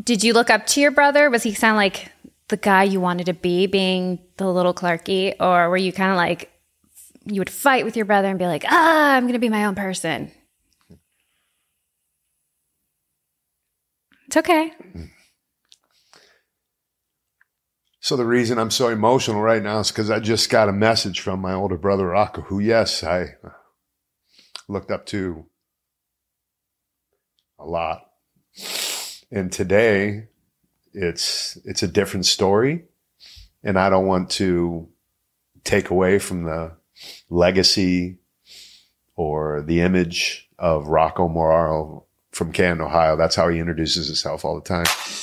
Did you look up to your brother? Was he kind of like the guy you wanted to be, being the little Clarky? Or were you kind of like, you would fight with your brother and be like, I'm going to be my own person? It's okay. So the reason I'm so emotional right now is because I just got a message from my older brother, Rocco, who, yes, I looked up to a lot. And today it's a different story. And I don't want to take away from the legacy or the image of Rocco Moraro from Canton, Ohio. That's how he introduces himself all the time.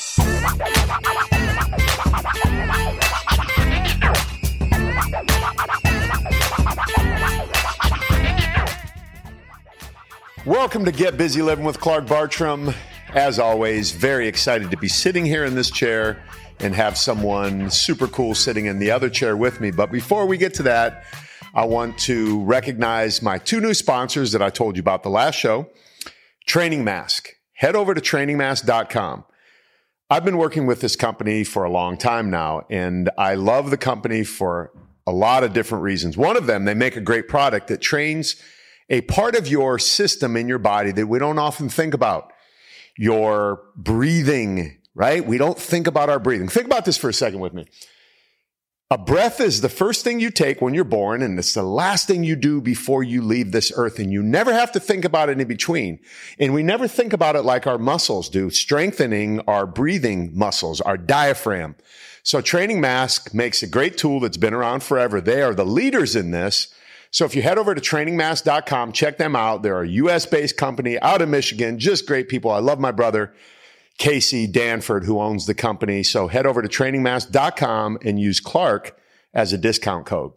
Welcome to Get Busy Living with Clark Bartram. As always, very excited to be sitting here in this chair and have someone super cool sitting in the other chair with me. But before we get to that, I want to recognize my two new sponsors that I told you about the last show. Training Mask. Head over to trainingmask.com. I've been working with this company for a long time now, and I love the company for a lot of different reasons. One of them, they make a great product that trains a part of your system in your body that we don't often think about. Your breathing, right? We don't think about our breathing. Think about this for a second with me. A breath is the first thing you take when you're born, and it's the last thing you do before you leave this earth, and you never have to think about it in between. And we never think about it like our muscles do, strengthening our breathing muscles, our diaphragm. So Training Mask makes a great tool that's been around forever. They are the leaders in this. So if you head over to trainingmask.com, check them out. They're a US-based company out of Michigan, just great people. I love my brother, Casey Danford, who owns the company. So head over to trainingmask.com and use Clark as a discount code.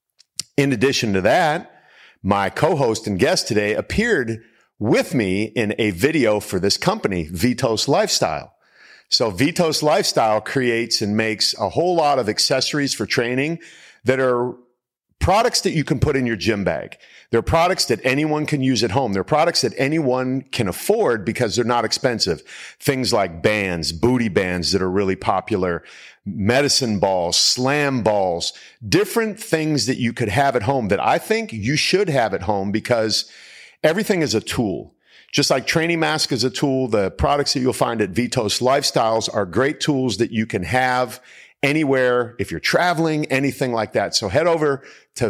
In addition to that, my co-host and guest today appeared with me in a video for this company, Vitos Lifestyle. So Vitos Lifestyle creates and makes a whole lot of accessories for training that are products that you can put in your gym bag. They're products that anyone can use at home. They're products that anyone can afford because they're not expensive. Things like bands, booty bands that are really popular, medicine balls, slam balls, different things that you could have at home that I think you should have at home because everything is a tool. Just like Training Mask is a tool, the products that you'll find at Vitos Lifestyles are great tools that you can have anywhere, if you're traveling, anything like that. So head over to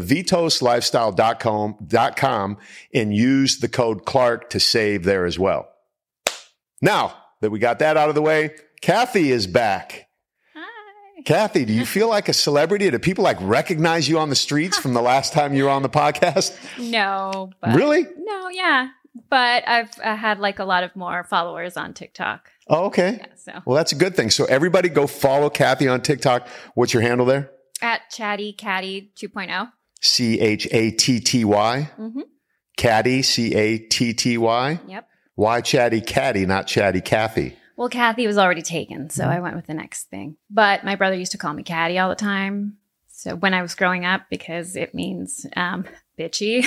vitoslifestyle.com and use the code Clark to save there as well. Now that we got that out of the way, Kathy is back. Hi. Kathy, do you feel like a celebrity? Do people like recognize you on the streets from the last time you were on the podcast? No. But Really? No, yeah. But I've had like a lot of more followers on TikTok. Oh, okay. Yeah, so. Well, that's a good thing. So everybody go follow Kathy on TikTok. What's your handle there? At Chatty Catty 2.0. Chatty. Mm-hmm. Catty, Catty. Yep. Why Chatty Catty, not Chatty Kathy? Well, Kathy was already taken, so I went with the next thing. But my brother used to call me Catty all the time. So when I was growing up, because it means bitchy.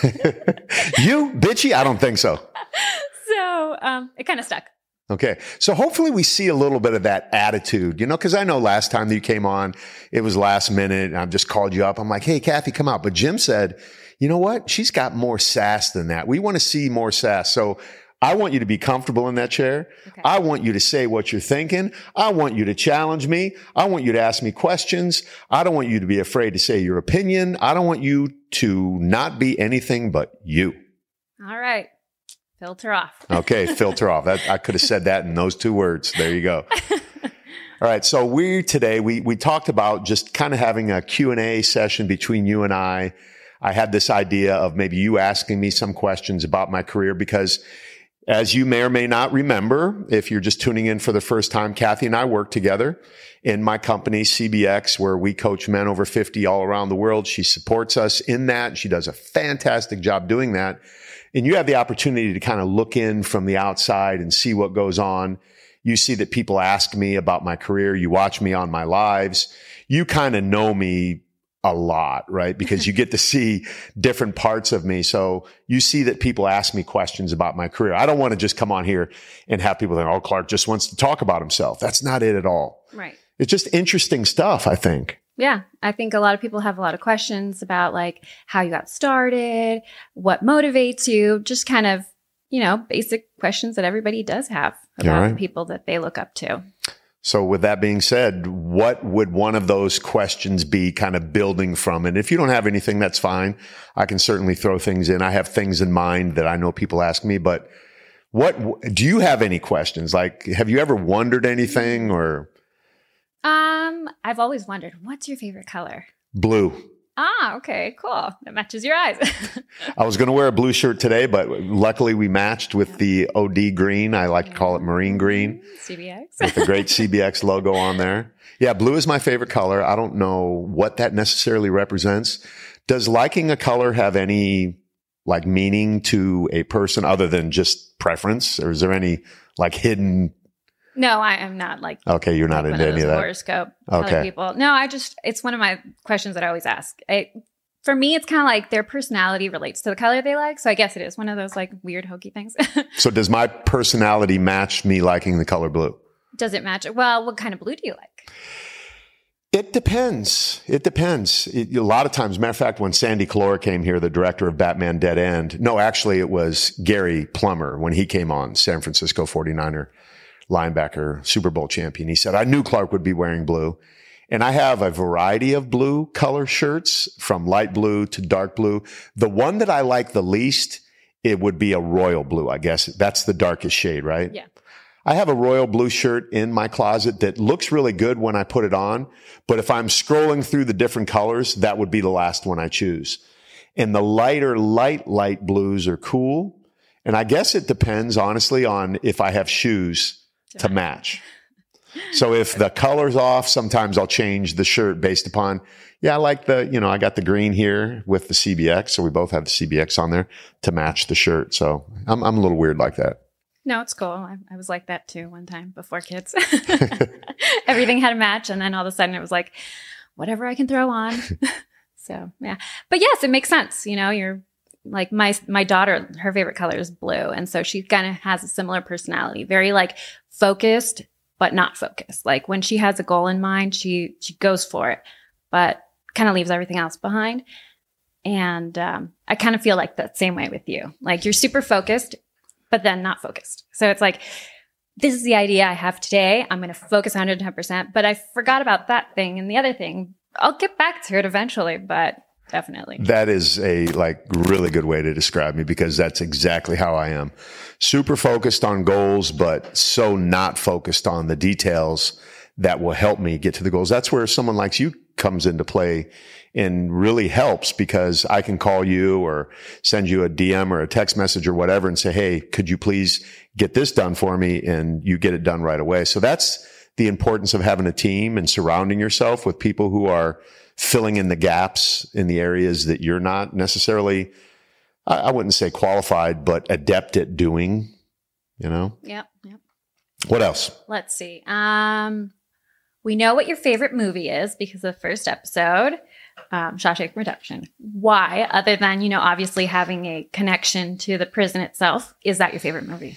You bitchy? I don't think so. So it kind of stuck. Okay. So hopefully we see a little bit of that attitude, because I know last time that you came on, it was last minute and I just called you up. I'm like, hey, Kathy, come out. But Jim said, you know what? She's got more sass than that. We want to see more sass. So I want you to be comfortable in that chair. Okay. I want you to say what you're thinking. I want you to challenge me. I want you to ask me questions. I don't want you to be afraid to say your opinion. I don't want you to not be anything but you. All right. Filter off. Okay, filter off. I could have said that in those two words. There you go. All right. So we talked about just kind of having a Q&A session between you and I. I had this idea of maybe you asking me some questions about my career because as you may or may not remember, if you're just tuning in for the first time, Kathy and I work together in my company, CBX, where we coach men over 50 all around the world. She supports us in that. She does a fantastic job doing that. And you have the opportunity to kind of look in from the outside and see what goes on. You see that people ask me about my career. You watch me on my lives. You kind of know me a lot, right? Because you get to see different parts of me. So you see that people ask me questions about my career. I don't want to just come on here and have people think, oh, Clark just wants to talk about himself. That's not it at all. Right. It's just interesting stuff, I think. Yeah. I think a lot of people have a lot of questions about like how you got started, what motivates you, just kind of, basic questions that everybody does have about the people that they look up to. So with that being said, what would one of those questions be kind of building from? And if you don't have anything, that's fine. I can certainly throw things in. I have things in mind that I know people ask me, but do you have any questions? Like, have you ever wondered anything or? I've always wondered, what's your favorite color? Blue. Ah, okay, cool. That matches your eyes. I was going to wear a blue shirt today, but luckily we matched with the OD green. I like to call it marine green. CBX. With the great CBX logo on there. Yeah, blue is my favorite color. I don't know what that necessarily represents. Does liking a color have any like meaning to a person other than just preference? Or is there any like hidden? No, I am not like. Okay, you're not into any of that. Horoscope. Okay. People. No, it's one of my questions that I always ask. For me, it's kind of like their personality relates to the color they like. So I guess it is one of those like weird hokey things. So does my personality match me liking the color blue? Does it match? Well, what kind of blue do you like? It depends. A lot of times, matter of fact, when Sandy Calora came here, the director of Batman Dead End, no, actually it was Gary Plummer when he came on, San Francisco 49er linebacker, Super Bowl champion. He said, I knew Clark would be wearing blue. And I have a variety of blue color shirts from light blue to dark blue. The one that I like the least, it would be a royal blue, I guess. That's the darkest shade, right? Yeah. I have a royal blue shirt in my closet that looks really good when I put it on. But if I'm scrolling through the different colors, that would be the last one I choose. And the lighter, light blues are cool. And I guess it depends, honestly, on if I have shoes to match. So if the color's off, sometimes I'll change the shirt based upon, I like I got the green here with the CBX. So we both have the CBX on there to match the shirt. So I'm a little weird like that. No, it's cool. I was like that too one time before kids. Everything had a match. And then all of a sudden it was like, whatever I can throw on. So, yeah. But yes, it makes sense. You're like my daughter, her favorite color is blue. And so she kind of has a similar personality, very like focused, but not focused. Like when she has a goal in mind, she goes for it, but kind of leaves everything else behind. And I kind of feel like that same way with you. Like you're super focused, but then not focused. So it's like, this is the idea I have today. I'm going to focus 110%, but I forgot about that thing and the other thing. I'll get back to it eventually, but definitely. That is a really good way to describe me because that's exactly how I am. Super focused on goals, but so not focused on the details that will help me get to the goals. That's where someone like you comes into play and really helps because I can call you or send you a DM or a text message or whatever and say, hey, could you please get this done for me? And you get it done right away. So that's the importance of having a team and surrounding yourself with people who are filling in the gaps in the areas that you're not necessarily, I wouldn't say qualified, but adept at doing, Yep. What else? Let's see. We know what your favorite movie is because of the first episode, Shawshank Redemption. Why, other than, obviously having a connection to the prison itself, is that your favorite movie?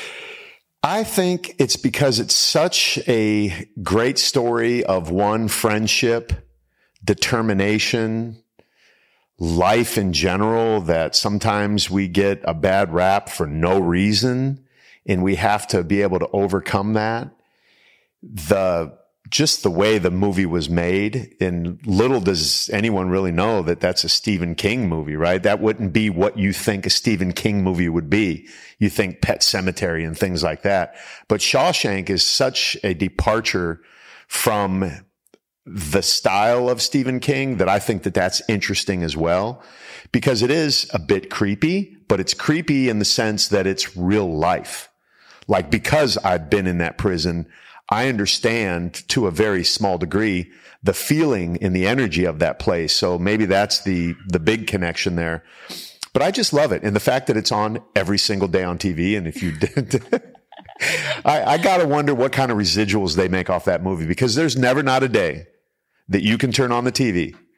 I think it's because it's such a great story of friendship, determination, life in general, that sometimes we get a bad rap for no reason and we have to be able to overcome that. Just the way the movie was made, and little does anyone really know that that's a Stephen King movie, right? That wouldn't be what you think a Stephen King movie would be. You think Pet Sematary and things like that. But Shawshank is such a departure from the style of Stephen King that I think that that's interesting as well, because it is a bit creepy, but it's creepy in the sense that it's real life. Like, because I've been in that prison, I understand to a very small degree the feeling and the energy of that place. So maybe that's the big connection there. But I just love it. And the fact that it's on every single day on TV. And if you did, I got to wonder what kind of residuals they make off that movie, because there's never not a day that you can turn on the TV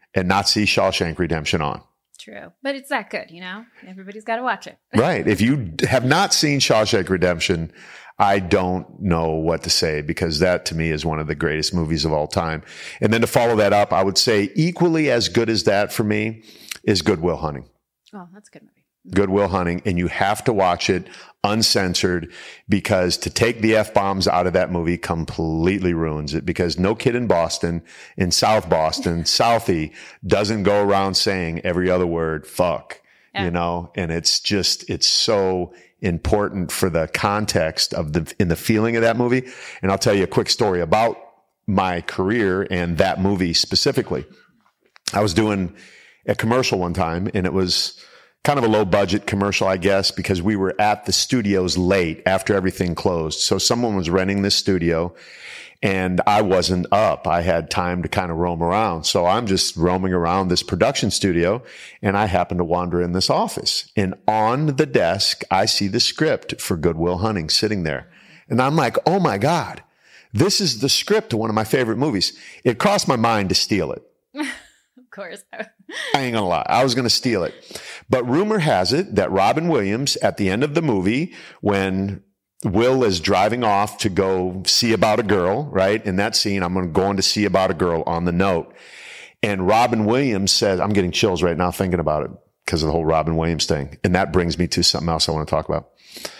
and not see Shawshank Redemption on. True. But it's that good, you know? Everybody's got to watch it. Right. If you have not seen Shawshank Redemption, I don't know what to say, because that to me is one of the greatest movies of all time. And then to follow that up, I would say equally as good as that for me is Good Will Hunting. Oh, that's a good movie. Good Will Hunting. And you have to watch it uncensored, because to take the F-bombs out of that movie completely ruins it, because no kid in Boston, in South Boston, Southie, doesn't go around saying every other word, fuck, you know, and it's so important for the context of in the feeling of that movie. And I'll tell you a quick story about my career and that movie specifically. I was doing a commercial one time, and it was kind of a low budget commercial, I guess, because we were at the studios late after everything closed. So someone was renting this studio, and I wasn't up. I had time to kind of roam around. So I'm just roaming around this production studio, and I happen to wander in this office. And on the desk, I see the script for Good Will Hunting sitting there. And I'm like, oh my God, this is the script to one of my favorite movies. It crossed my mind to steal it. Of course. I ain't gonna lie. I was gonna steal it. But rumor has it that Robin Williams, at the end of the movie, when Will is driving off to go see about a girl, right? In that scene, I'm going to see about a girl on the note. And Robin Williams says, I'm getting chills right now thinking about it because of the whole Robin Williams thing. And that brings me to something else I want to talk about.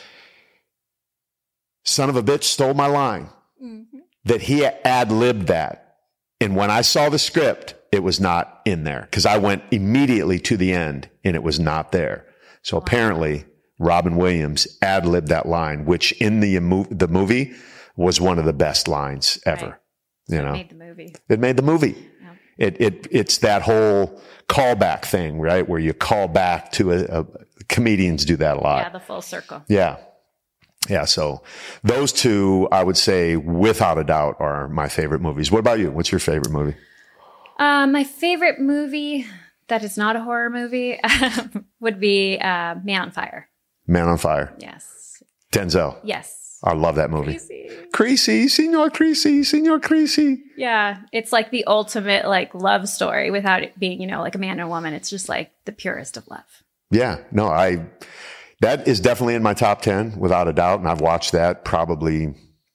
Son of a bitch stole my line. Mm-hmm. That he ad-libbed that. And when I saw the script, it was not in there, because I went immediately to the end and it was not there. So apparently Robin Williams ad-libbed that line, which in the movie was one of the best lines ever. Right. You know, it made the movie. It made the movie. Yeah. It's that whole callback thing, right? Where you call back to comedians do that a lot. Yeah. The full circle. Yeah. Yeah. So those two, I would say without a doubt, are my favorite movies. What about you? What's your favorite movie? My favorite movie that is not a horror movie would be Man on Fire. Man on Fire. Yes. Denzel. Yes. I love that movie. Creasy, Senor Creasy, Senor Creasy. Yeah. It's like the ultimate like love story without it being, you know, like a man and a woman. It's just like the purest of love. Yeah. No, that is definitely in my top 10 without a doubt. And I've watched that probably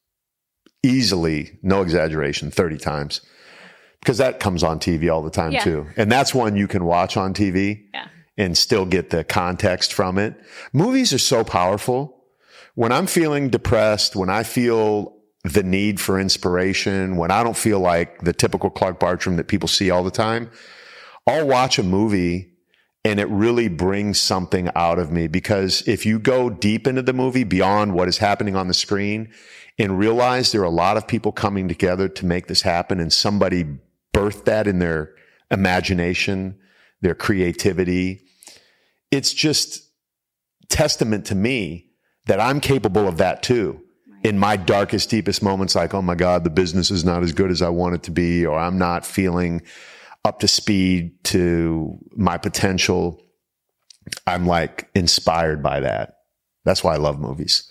easily, no exaggeration, 30 times. Because that comes on TV all the time too. And that's one you can watch on TV and still get the context from it. Movies are so powerful. When I'm feeling depressed, when I feel the need for inspiration, when I don't feel like the typical Clark Bartram that people see all the time, I'll watch a movie and it really brings something out of me. Because if you go deep into the movie beyond what is happening on the screen and realize there are a lot of people coming together to make this happen, and somebody birthed that in their imagination, their creativity. It's just testament to me that I'm capable of that too. Right. In my darkest, deepest moments, like, oh my God, the business is not as good as I want it to be, or I'm not feeling up to speed to my potential. I'm like inspired by that. That's why I love movies.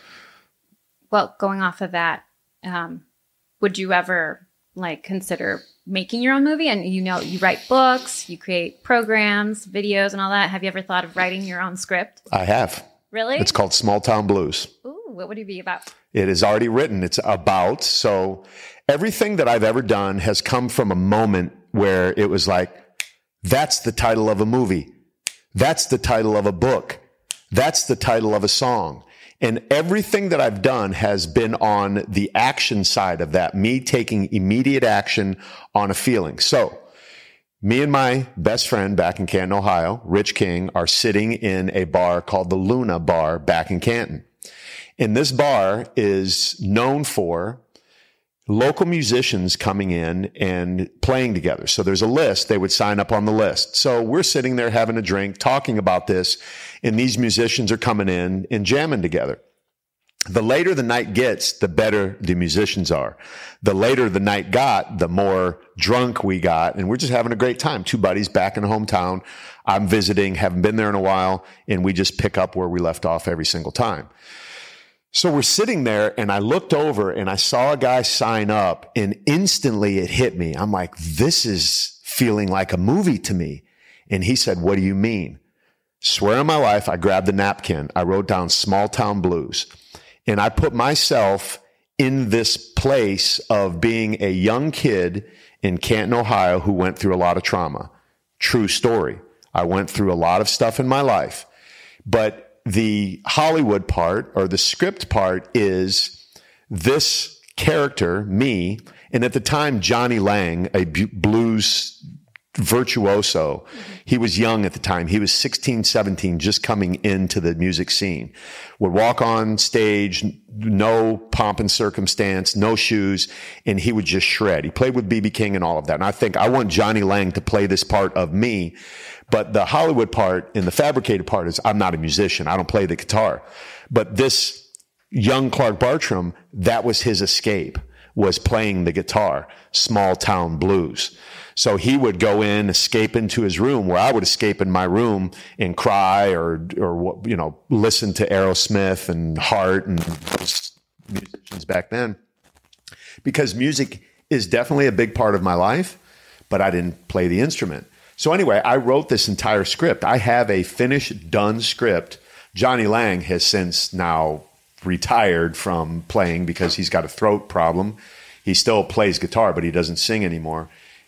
Well, going off of that, would you ever like consider making your own movie? And you know, you write books, you create programs, videos and all that. Have you ever thought of writing your own script? I have. Really? It's called Small Town Blues. Ooh, what would it be about? It is already written. It's about, so everything that I've ever done has come from a moment where it was like, that's the title of a movie. That's the title of a book. That's the title of a song. And everything that I've done has been on the action side of that, me taking immediate action on a feeling. So me and my best friend back in Canton, Ohio, Rich King, are sitting in a bar called the Luna Bar back in Canton. And this bar is known for local musicians coming in and playing together. So there's a list. They would sign up on the list. So we're sitting there having a drink, talking about this, and these musicians are coming in and jamming together. The later the night gets, the better the musicians are. The later the night got, the more drunk we got, and we're just having a great time. Two buddies back in the hometown. I'm visiting, haven't been there in a while, and we just pick up where we left off every single time. So we're sitting there, and I looked over and I saw a guy sign up, and instantly it hit me. I'm like, this is feeling like a movie to me. And he said, what do you mean? Swear on my life, I grabbed the napkin. I wrote down Small Town Blues. And I put myself in this place of being a young kid in Canton, Ohio, who went through a lot of trauma. True story. I went through a lot of stuff in my life. But the Hollywood part, or the script part, is this character, me, and at the time, Johnny Lang, a blues virtuoso. He was young at the time. He was 16, 17, just coming into the music scene. Would walk on stage, no pomp and circumstance, no shoes, and he would just shred. He played with B.B. King and all of that. And I think I want Johnny Lang to play this part of me. But the Hollywood part and the fabricated part is I'm not a musician. I don't play the guitar. But this young Clark Bartram, that was his escape, was playing the guitar, Small Town Blues. So he would go in, escape into his room, where I would escape in my room and cry or listen to Aerosmith and Heart and those musicians back then. Because music is definitely a big part of my life, but I didn't play the instrument. So anyway, I wrote this entire script. I have a finished, done script. Johnny Lang has since now retired from playing because he's got a throat problem. He still plays guitar, but he doesn't sing anymore.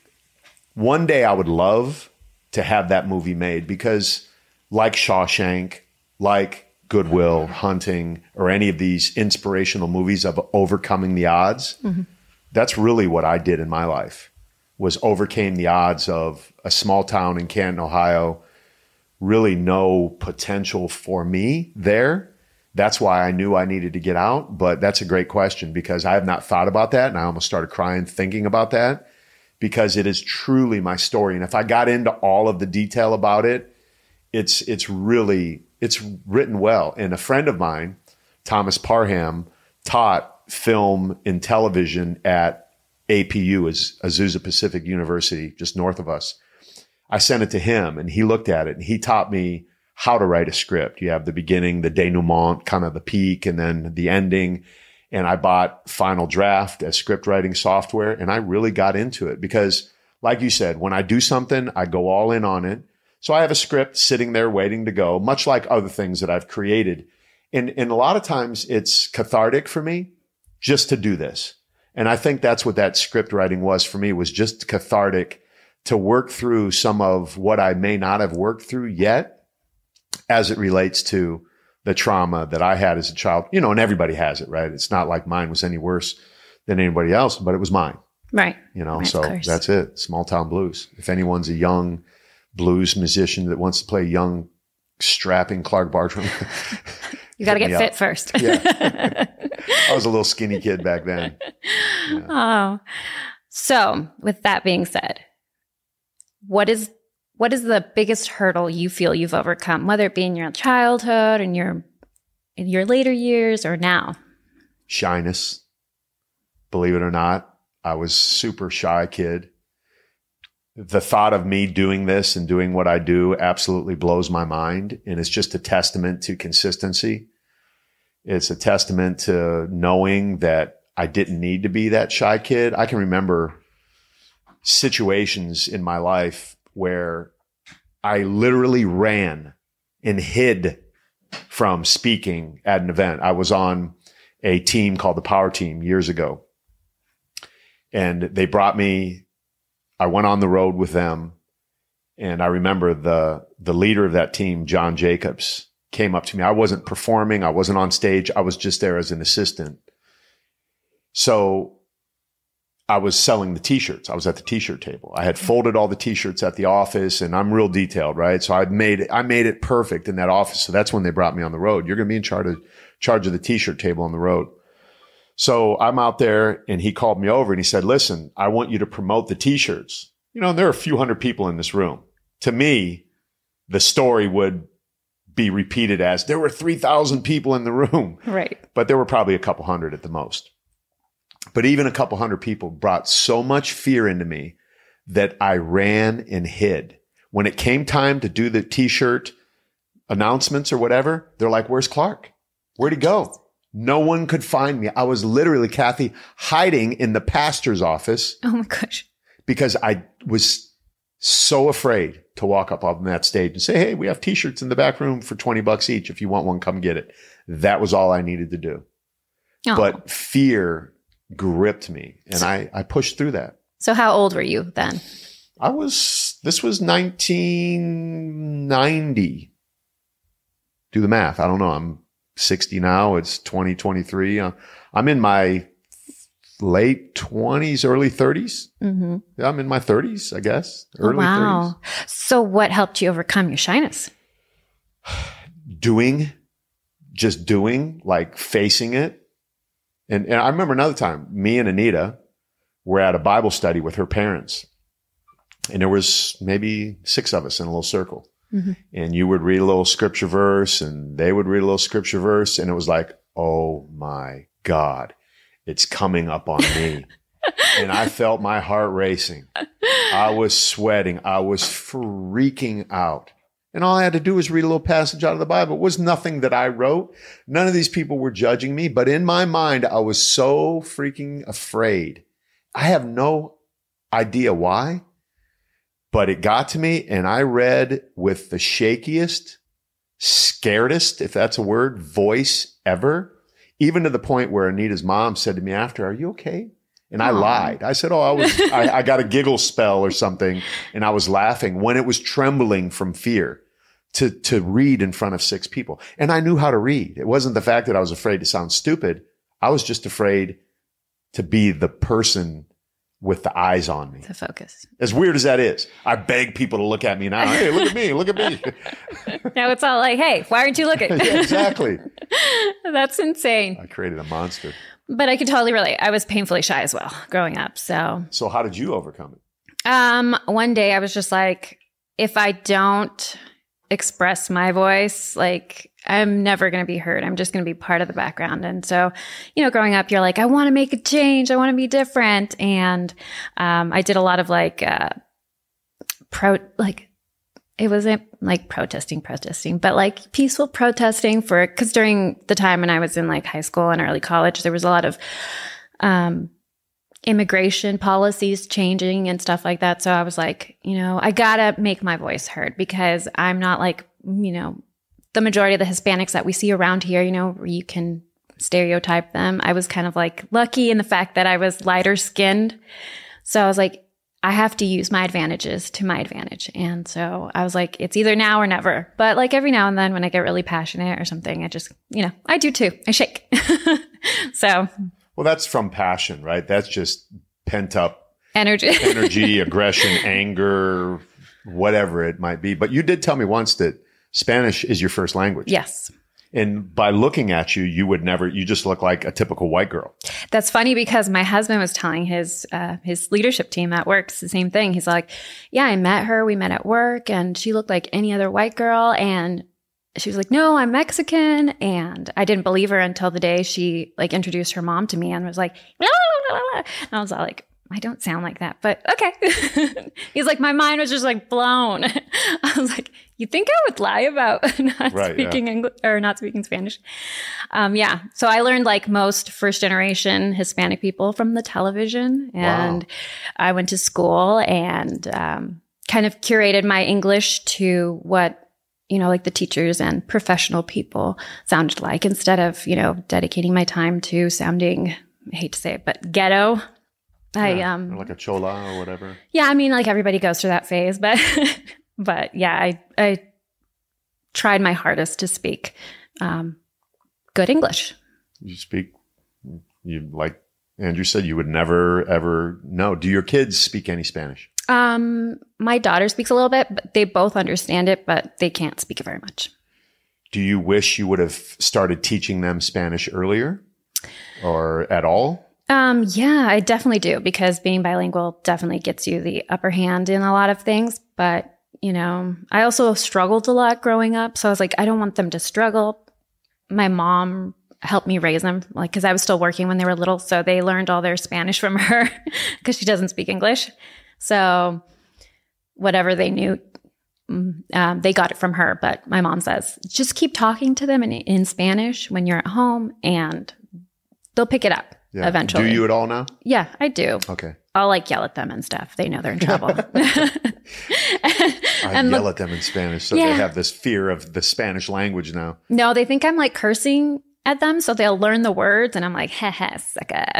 One day I would love to have that movie made because, like Shawshank, like Good Will Hunting, or any of these inspirational movies of overcoming the odds, that's really what I did in my life, was overcame the odds of a small town in Canton, Ohio, really no potential for me there. That's why I knew I needed to get out. But that's a great question because I have not thought about that. And I almost started crying thinking about that because it is truly my story. And if I got into all of the detail about it, it's written well. And a friend of mine, Thomas Parham, taught film and television at APU, is Azusa Pacific University, just north of us. I sent it to him and he looked at it and he taught me how to write a script. You have the beginning, the denouement, kind of the peak, and then the ending. And I bought Final Draft as script writing software, and I really got into it because, like you said, when I do something, I go all in on it. So I have a script sitting there waiting to go, much like other things that I've created. And a lot of times it's cathartic for me just to do this. And I think that's what that script writing was for me, was just cathartic to work through some of what I may not have worked through yet, as it relates to the trauma that I had as a child, and everybody has it, right? It's not like mine was any worse than anybody else, but it was mine. Right. Right, so that's it. Small Town Blues. If anyone's a young blues musician that wants to play young, strapping Clark Bartram, you got to get fit first. Yeah. I was a little skinny kid back then. Yeah. Oh, so with that being said, what is the biggest hurdle you feel you've overcome, whether it be in your childhood, in your later years, or now? Shyness. Believe it or not, I was super shy kid. The thought of me doing this and doing what I do absolutely blows my mind. And it's just a testament to consistency. It's a testament to knowing that I didn't need to be that shy kid. I can remember situations in my life where I literally ran and hid from speaking at an event. I was on a team called the Power Team years ago. And they brought me, I went on the road with them. And I remember the leader of that team, John Jacobs, came up to me. I wasn't performing. I wasn't on stage. I was just there as an assistant. So I was selling the t-shirts. I was at the t-shirt table. I had folded all the t-shirts at the office, and I'm real detailed, right? So I made it perfect in that office. So that's when they brought me on the road. You're going to be in charge of the t-shirt table on the road. So I'm out there, and he called me over and he said, listen, I want you to promote the t-shirts. And there are a few hundred people in this room. To me, the story would be repeated as there were 3,000 people in the room. Right. But there were probably a couple hundred at the most. But even a couple hundred people brought so much fear into me that I ran and hid. When it came time to do the t-shirt announcements or whatever, they're like, where's Clark? Where'd he go? No one could find me. I was literally, Kathy, hiding in the pastor's office. Oh my gosh. Because I was so afraid to walk up on that stage and say, hey, we have t-shirts in the back room for $20 each. If you want one, come get it. That was all I needed to do. Oh. But fear gripped me and I pushed through that. So how old were you then? This was 1990. Do the math. I don't know. I'm 60 now. It's 2023. I'm in my late 20s, early 30s. Mm-hmm. Yeah, I'm in my 30s, I guess. Early 30s. So what helped you overcome your shyness? Just doing, like facing it. And I remember another time, me and Anita were at a Bible study with her parents. And there was maybe 6 of us in a little circle. Mm-hmm. And you would read a little scripture verse and they would read a little scripture verse. And it was like, oh my God, it's coming up on me. And I felt my heart racing. I was sweating. I was freaking out. And all I had to do was read a little passage out of the Bible. It was nothing that I wrote. None of these people were judging me. But in my mind, I was so freaking afraid. I have no idea why. But it got to me and I read with the shakiest, scaredest, if that's a word, voice ever, even to the point where Anita's mom said to me after, are you okay? And I lied. I said, I got a giggle spell or something. And I was laughing when it was trembling from fear to read in front of 6 people. And I knew how to read. It wasn't the fact that I was afraid to sound stupid. I was just afraid to be the person with the eyes on me. To focus. As weird as that is. I beg people to look at me now. Hey, look at me. Look at me. Now it's all like, hey, why aren't you looking? Yeah, exactly. That's insane. I created a monster. But I could totally relate. I was painfully shy as well growing up. So how did you overcome it? One day I was just like, if I don't express my voice, like I'm never going to be heard. I'm just going to be part of the background. And so, growing up, you're like, I want to make a change. I want to be different. And I did a lot of it wasn't like protesting, but like peaceful protesting because during the time when I was in like high school and early college, there was a lot of immigration policies changing and stuff like that. So I was like, I gotta make my voice heard because I'm not like, the majority of the Hispanics that we see around here, you can stereotype them. I was kind of like lucky in the fact that I was lighter skinned. So I was like, I have to use my advantages to my advantage. And so I was like, it's either now or never. But like every now and then when I get really passionate or something, I just, I do too. I shake. So. Well, that's from passion, right? That's just pent up energy, aggression, anger, whatever it might be. But you did tell me once that Spanish is your first language. Yes. And by looking at you, you just look like a typical white girl. That's funny because my husband was telling his leadership team at work the same thing. He's like, yeah, I met her. We met at work and she looked like any other white girl. And she was like, no, I'm Mexican. And I didn't believe her until the day she like introduced her mom to me and was like, blah, blah, blah, blah. And I was all like, I don't sound like that, but okay. He's like, my mind was just like blown. I was like, you think I would lie about not speaking English or not speaking Spanish? Yeah. So I learned like most first generation Hispanic people from the television and I went to school and kind of curated my English to what, like the teachers and professional people sounded like instead of, dedicating my time to sounding, I hate to say it, but ghetto. Like a chola or whatever. Yeah, I mean, like everybody goes through that phase, but yeah, I tried my hardest to speak good English. Like Andrew said, you would never ever know. Do your kids speak any Spanish? My daughter speaks a little bit, but they both understand it, but they can't speak it very much. Do you wish you would have started teaching them Spanish earlier or at all? Yeah, I definitely do because being bilingual definitely gets you the upper hand in a lot of things. But, I also struggled a lot growing up. So I was like, I don't want them to struggle. My mom helped me raise them, like, because I was still working when they were little. So they learned all their Spanish from her because she doesn't speak English. So whatever they knew, they got it from her. But my mom says, just keep talking to them in Spanish when you're at home and they'll pick it up. Yeah. Eventually. Do you at all now? Yeah, I do. Okay. I'll like yell at them and stuff. They know they're in trouble. I yell at them in Spanish. So they have this fear of the Spanish language now. No, they think I'm like cursing at them. So they'll learn the words and I'm like, ha sucker.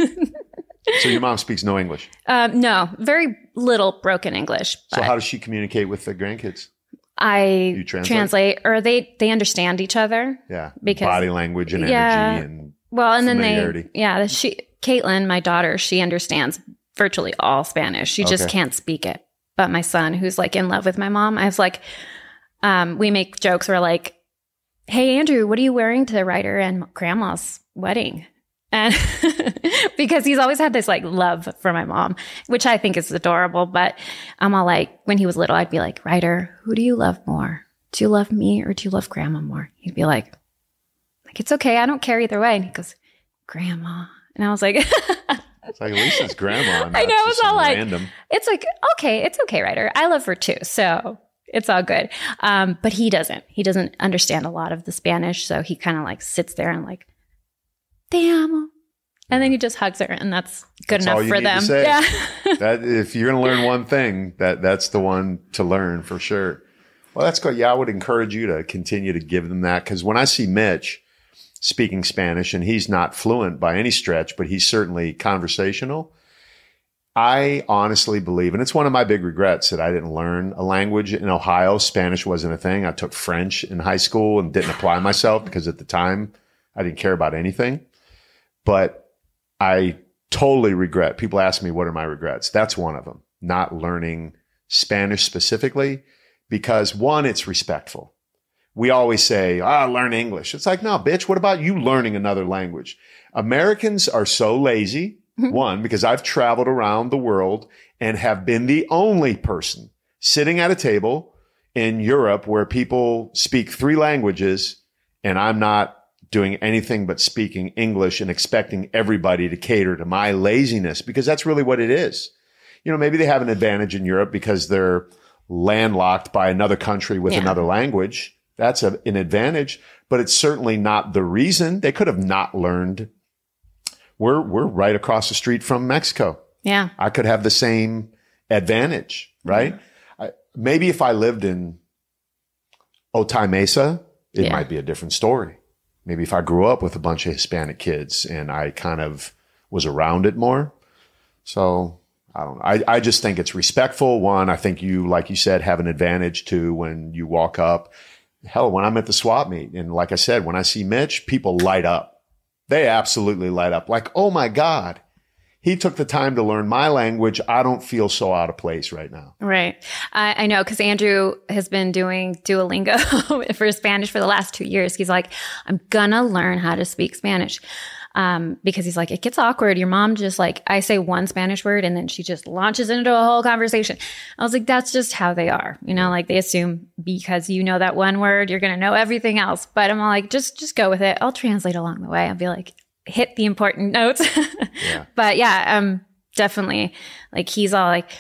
So your mom speaks no English? No, very little broken English. So how does she communicate with the grandkids? I translate, or they understand each other. Yeah. Because body language and energy and familiarity. Caitlin, my daughter, she understands virtually all Spanish. She just can't speak it. But my son, who's like in love with my mom, I was like, we make jokes. We're like, hey, Andrew, what are you wearing to Ryder and Grandma's wedding? And because he's always had this like love for my mom, which I think is adorable. But I'm all like, when he was little, I'd be like, Ryder, who do you love more? Do you love me or do you love Grandma more? He'd be like, it's okay. I don't care either way. And he goes, Grandma. And I was like, it's like, at least it's Grandma. I know. It's all like, random. It's like, okay, it's okay, Ryder. I love her too. So it's all good. But he doesn't understand a lot of the Spanish. So he kind of like sits there and like, te amo. And then he just hugs her, and that's good enough for them. Yeah. That if you're going to learn one thing, that's the one to learn for sure. Well, that's good. Yeah, I would encourage you to continue to give them that, because when I see Mitch speaking Spanish, and he's not fluent by any stretch, but he's certainly conversational, I honestly believe, and it's one of my big regrets that I didn't learn a language in Ohio. Spanish wasn't a thing. I took French in high school and didn't apply myself because at the time I didn't care about anything. But I totally regret. People ask me, what are my regrets? That's one of them. Not learning Spanish specifically, because one, it's respectful. We always say, learn English. It's like, no, bitch, what about you learning another language? Americans are so lazy. One, because I've traveled around the world and have been the only person sitting at a table in Europe where people speak 3 languages, and I'm not doing anything but speaking English and expecting everybody to cater to my laziness, because that's really what it is. You know, maybe they have an advantage in Europe because they're landlocked by another country with another language. That's an advantage, but it's certainly not the reason. They could have not learned. We're right across the street from Mexico. Yeah. I could have the same advantage, right? Maybe if I lived in Otay Mesa, it might be a different story. Maybe if I grew up with a bunch of Hispanic kids and I kind of was around it more. So I don't know. I just think it's respectful. One, I think you, like you said, have an advantage too when you walk up. Hell, when I'm at the swap meet, and like I said, when I see Mitch, people light up. They absolutely light up. Like, oh my God, he took the time to learn my language. I don't feel so out of place right now. Right. I know, because Andrew has been doing Duolingo for Spanish for the last 2 years. He's like, I'm going to learn how to speak Spanish. Because he's like, it gets awkward. Your mom just like, I say one Spanish word and then she just launches into a whole conversation. I was like, that's just how they are. You know, like they assume because you know that one word, you're going to know everything else. But I'm all like, just go with it. I'll translate along the way. I'll be like, hit the important notes. But yeah, definitely like he's all like,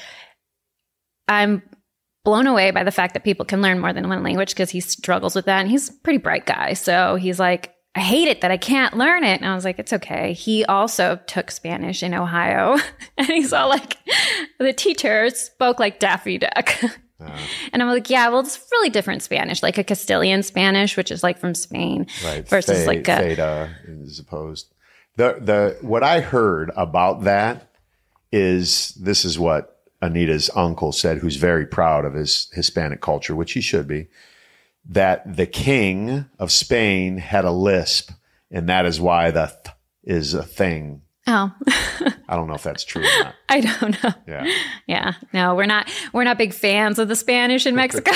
I'm blown away by the fact that people can learn more than one language, because he struggles with that. And he's a pretty bright guy. So he's like, I hate it that I can't learn it. And I was like, it's okay. He also took Spanish in Ohio. And he's all like, the teacher spoke like Daffy Duck. And I'm like, yeah, well, it's really different Spanish, like a Castilian Spanish, which is like from Spain, right, versus like a theta is opposed. What I heard about that is, this is what Anita's uncle said, who's very proud of his Hispanic culture, which he should be, that the king of Spain had a lisp, and that is why the th is a thing. Oh. I don't know if that's true or not. I don't know. Yeah. Yeah. No, we're not big fans of the Spanish in Mexico.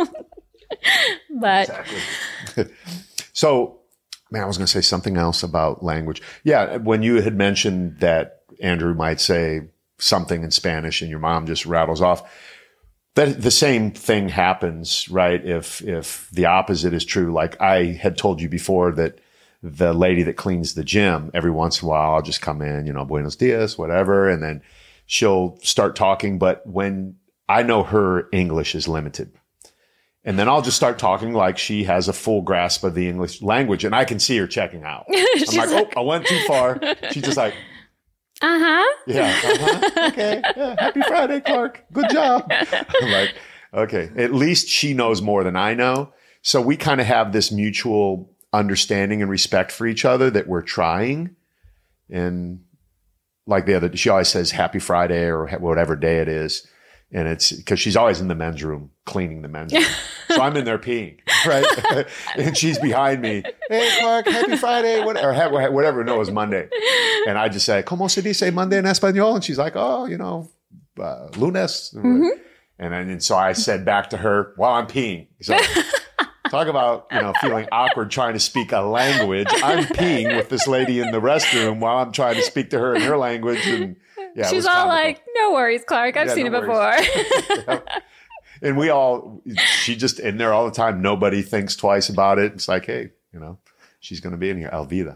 But exactly. So, man, I was going to say something else about language. Yeah, when you had mentioned that Andrew might say something in Spanish and your mom just rattles off, that the same thing happens, right? If the opposite is true, like I had told you before that the lady that cleans the gym, every once in a while, I'll just come in, you know, buenos dias, whatever. And then she'll start talking. But when I know her English is limited, and then I'll just start talking like she has a full grasp of the English language, and I can see her checking out. I'm like, oh, I went too far. She's just like, Uh-huh. Yeah. Uh-huh. Okay. Yeah. Happy Friday, Clark. Good job. I'm like, okay. At least she knows more than I know. So we kind of have this mutual understanding and respect for each other that we're trying. And like she always says Happy Friday or whatever day it is. And it's because she's always in the men's room, cleaning the men's room. So I'm in there peeing, right? And she's behind me. Hey, Clark, Happy Friday, whatever. No, it was Monday. And I just say, ¿Cómo se dice Monday en español? And she's like, oh, lunes. Mm-hmm. And so I said back to her while I'm peeing. So talk about, feeling awkward trying to speak a language. I'm peeing with this lady in the restroom while I'm trying to speak to her in her language. And yeah, she's all like, no worries, Clark. I've seen it before. Yeah. And she just in there all the time. Nobody thinks twice about it. It's like, hey, she's going to be in here. Alvida.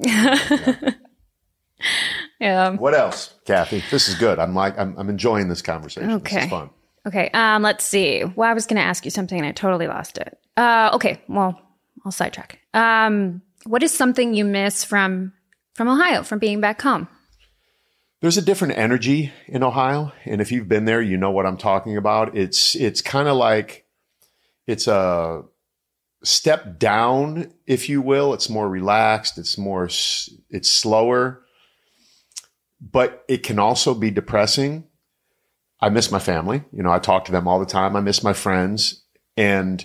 Yeah. What else, Kathy? This is good. I'm enjoying this conversation. Okay. This is fun. Okay. Let's see. Well, I was going to ask you something and I totally lost it. Okay. Well, I'll sidetrack. What is something you miss from Ohio, from being back home? There's a different energy in Ohio. And if you've been there, you know what I'm talking about. It's kind of like it's a step down, if you will. It's more relaxed. It's slower, but it can also be depressing. I miss my family. I talk to them all the time. I miss my friends. And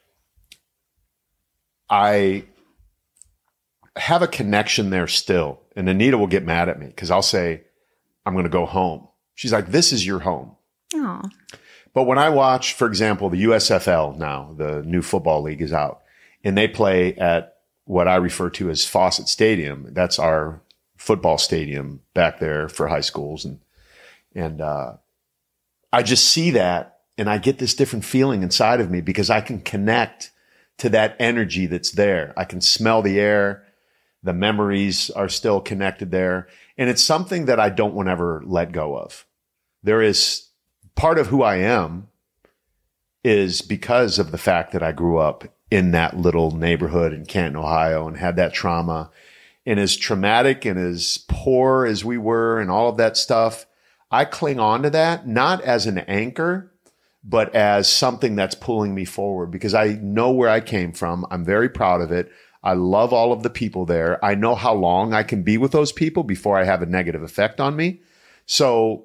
I have a connection there still. And Anita will get mad at me because I'll say, I'm going to go home. She's like, this is your home. Aww. But when I watch, for example, the USFL now, the new football league is out, and they play at what I refer to as Fawcett Stadium. That's our football stadium back there for high schools. And I just see that and I get this different feeling inside of me because I can connect to that energy that's there. I can smell the air. The memories are still connected there. And it's something that I don't want to ever let go of. There is part of who I am is because of the fact that I grew up in that little neighborhood in Canton, Ohio, and had that trauma. And as traumatic and as poor as we were and all of that stuff, I cling on to that, not as an anchor, but as something that's pulling me forward because I know where I came from. I'm very proud of it. I love all of the people there. I know how long I can be with those people before I have a negative effect on me. So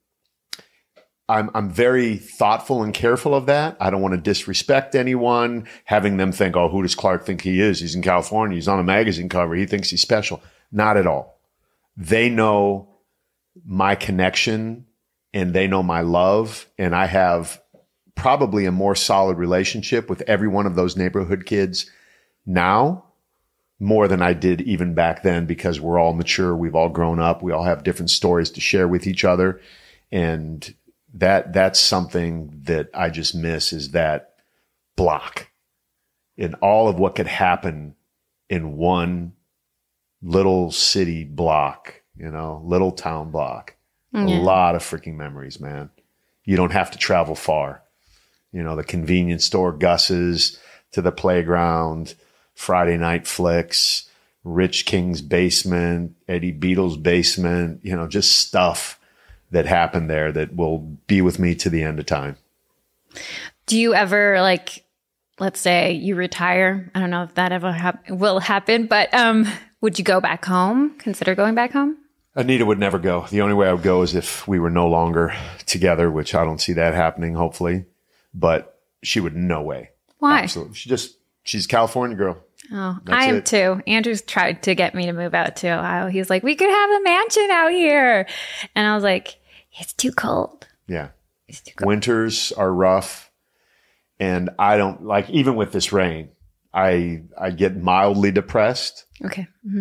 I'm very thoughtful and careful of that. I don't want to disrespect anyone, having them think, oh, who does Clark think he is? He's in California. He's on a magazine cover. He thinks he's special. Not at all. They know my connection and they know my love. And I have probably a more solid relationship with every one of those neighborhood kids now, more than I did even back then, because we're all mature. We've all grown up. We all have different stories to share with each other. And that's something that I just miss, is that block in all of what could happen in one little city block, little town block. Yeah. A lot of freaking memories, man. You don't have to travel far. The convenience store, Gus's, to the playground, Friday night flicks, Rich King's basement, Eddie Beatles' basement, just stuff that happened there that will be with me to the end of time. Do you ever, let's say you retire? I don't know if that ever will happen, but would you go back home? Consider going back home? Anita would never go. The only way I would go is if we were no longer together, which I don't see that happening, hopefully. But she would no way. Why? Absolutely. She's a California girl. Oh, I am too. Andrew's tried to get me to move out to Ohio. He was like, we could have a mansion out here. And I was like, it's too cold. Yeah. It's too cold. Winters are rough. And I don't even with this rain, I get mildly depressed. Okay. Mm-hmm.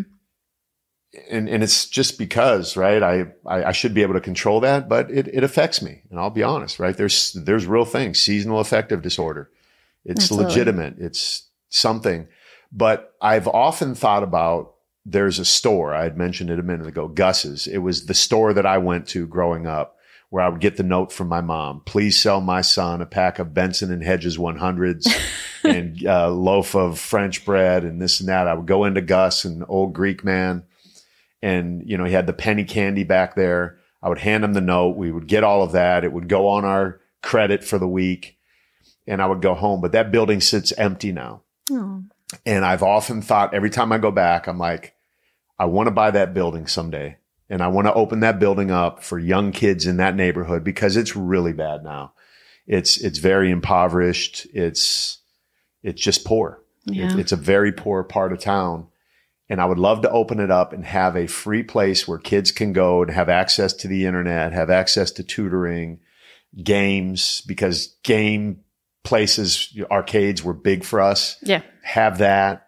And it's just because, right? I should be able to control that, but it affects me. And I'll be honest, right? There's real things, seasonal affective disorder. It's Absolutely. legitimate. It's something. But I've often thought about, there's a store, I had mentioned it a minute ago, Gus's. It was the store that I went to growing up, where I would get the note from my mom, please sell my son a pack of Benson and Hedges 100s and a loaf of French bread and this and that. I would go into Gus, an old Greek man, And, you know, he had the penny candy back there. I would hand him the note. We would get all of that. It would go on our credit for the week and I would go home. But that building sits empty now. Oh. And I've often thought every time I go back, I'm like, I want to buy that building someday. And I want to open that building up for young kids in that neighborhood because it's really bad now. It's very impoverished. It's just poor. Yeah. It's a very poor part of town. And I would love to open it up and have a free place where kids can go and have access to the internet, have access to tutoring, games, because game places, arcades were big for us. Yeah. Have that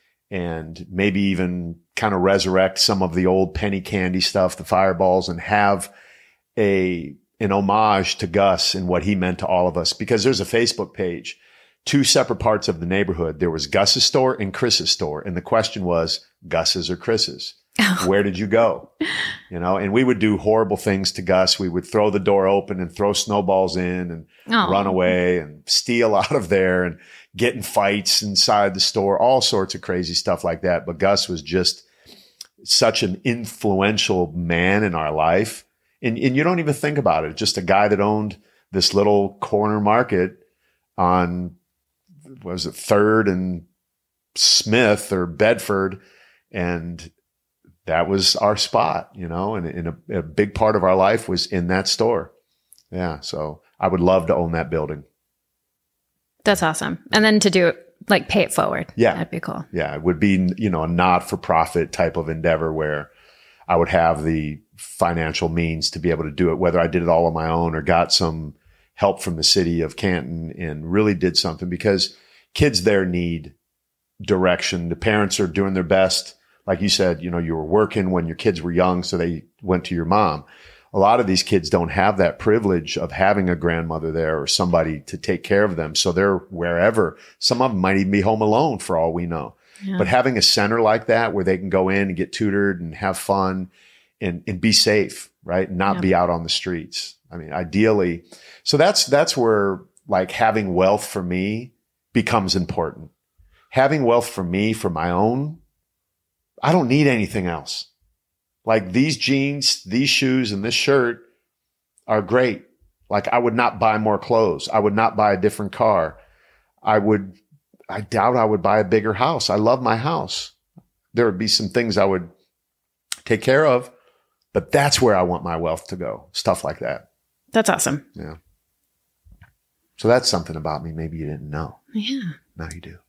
and maybe even kind of resurrect some of the old penny candy stuff, the fireballs, and have an homage to Gus and what he meant to all of us. Because there's a Facebook page, 2 separate parts of the neighborhood. There was Gus's store and Chris's store. And the question was Gus's or Chris's. Oh. Where did you go? You know, and we would do horrible things to Gus. We would throw the door open and throw snowballs in and run away and steal out of there and get in fights inside the store, all sorts of crazy stuff like that. But Gus was just such an influential man in our life. And you don't even think about it. Just a guy that owned this little corner market on, what was it, 3rd and Smith or Bedford. And that was our spot, you know, and a big part of our life was in that store. Yeah. So I would love to own that building. That's awesome. And then to do it, like pay it forward. Yeah. That'd be cool. Yeah. It would be, you know, a not-for-profit type of endeavor where I would have the financial means to be able to do it, whether I did it all on my own or got some help from the city of Canton and really did something, because kids there need direction. The parents are doing their best. Like you said, you know, you were working when your kids were young, so they went to your mom. A lot of these kids don't have that privilege of having a grandmother there or somebody to take care of them. So they're wherever. Some of them might even be home alone for all we know. Yeah. But having a center like that where they can go in and get tutored and have fun and be safe, right? And not be out on the streets. I mean, ideally. So that's where like having wealth for me becomes important. Having wealth for me, for my own, I don't need anything else. Like these jeans, these shoes, and this shirt are great. Like I would not buy more clothes. I would not buy a different car. I doubt I would buy a bigger house. I love my house. There would be some things I would take care of, but that's where I want my wealth to go. Stuff like that. That's awesome. Yeah. So that's something about me maybe you didn't know. Yeah. Now you do.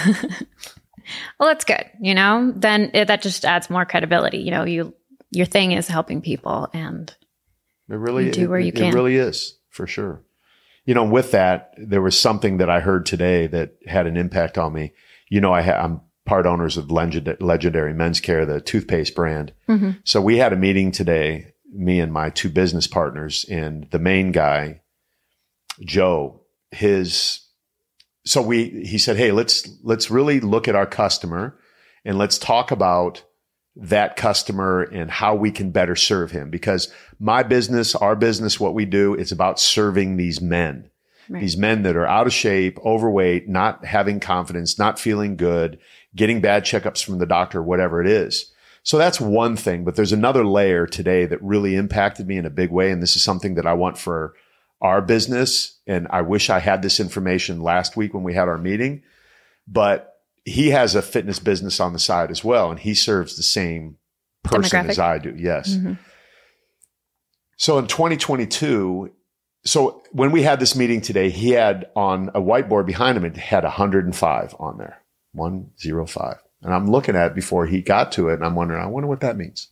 Well, that's good. You know, then that just adds more credibility. You know, your thing is helping people, and it really, you do where you can. It really is, for sure. You know, with that, there was something that I heard today that had an impact on me. You know, I'm part owners of Legendary Men's Care, the toothpaste brand. Mm-hmm. So we had a meeting today, me and my 2 business partners, and the main guy, Joe, he said, hey, let's really look at our customer and let's talk about that customer and how we can better serve him. Because my business, our business, what we do, is about serving these men, right. These men that are out of shape, overweight, not having confidence, not feeling good, getting bad checkups from the doctor, whatever it is. So that's one thing. But there's another layer today that really impacted me in a big way. And this is something that I want for our business. And I wish I had this information last week when we had our meeting, but he has a fitness business on the side as well. And he serves the same person as I do. Yes. Mm-hmm. So in 2022, so when we had this meeting today, he had on a whiteboard behind him, it had 105 on there, 105. And I'm looking at it before he got to it. And I'm wondering, I wonder what that means.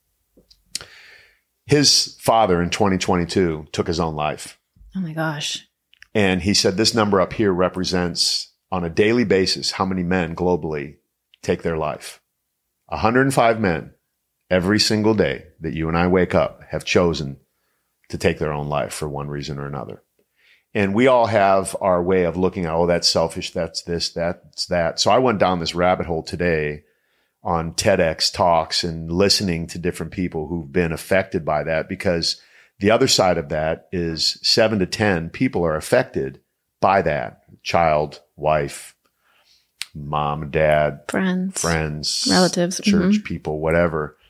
His father in 2022 took his own life. Oh my gosh. And he said, this number up here represents on a daily basis how many men globally take their life. 105 men every single day that you and I wake up have chosen to take their own life for one reason or another. And we all have our way of looking at, oh, that's selfish, that's this, that's that. So I went down this rabbit hole today on TEDx talks and listening to different people who've been affected by that, because the other side of that is 7 to 10 people are affected by that. Child, wife, mom, dad, friends, relatives, church people, whatever,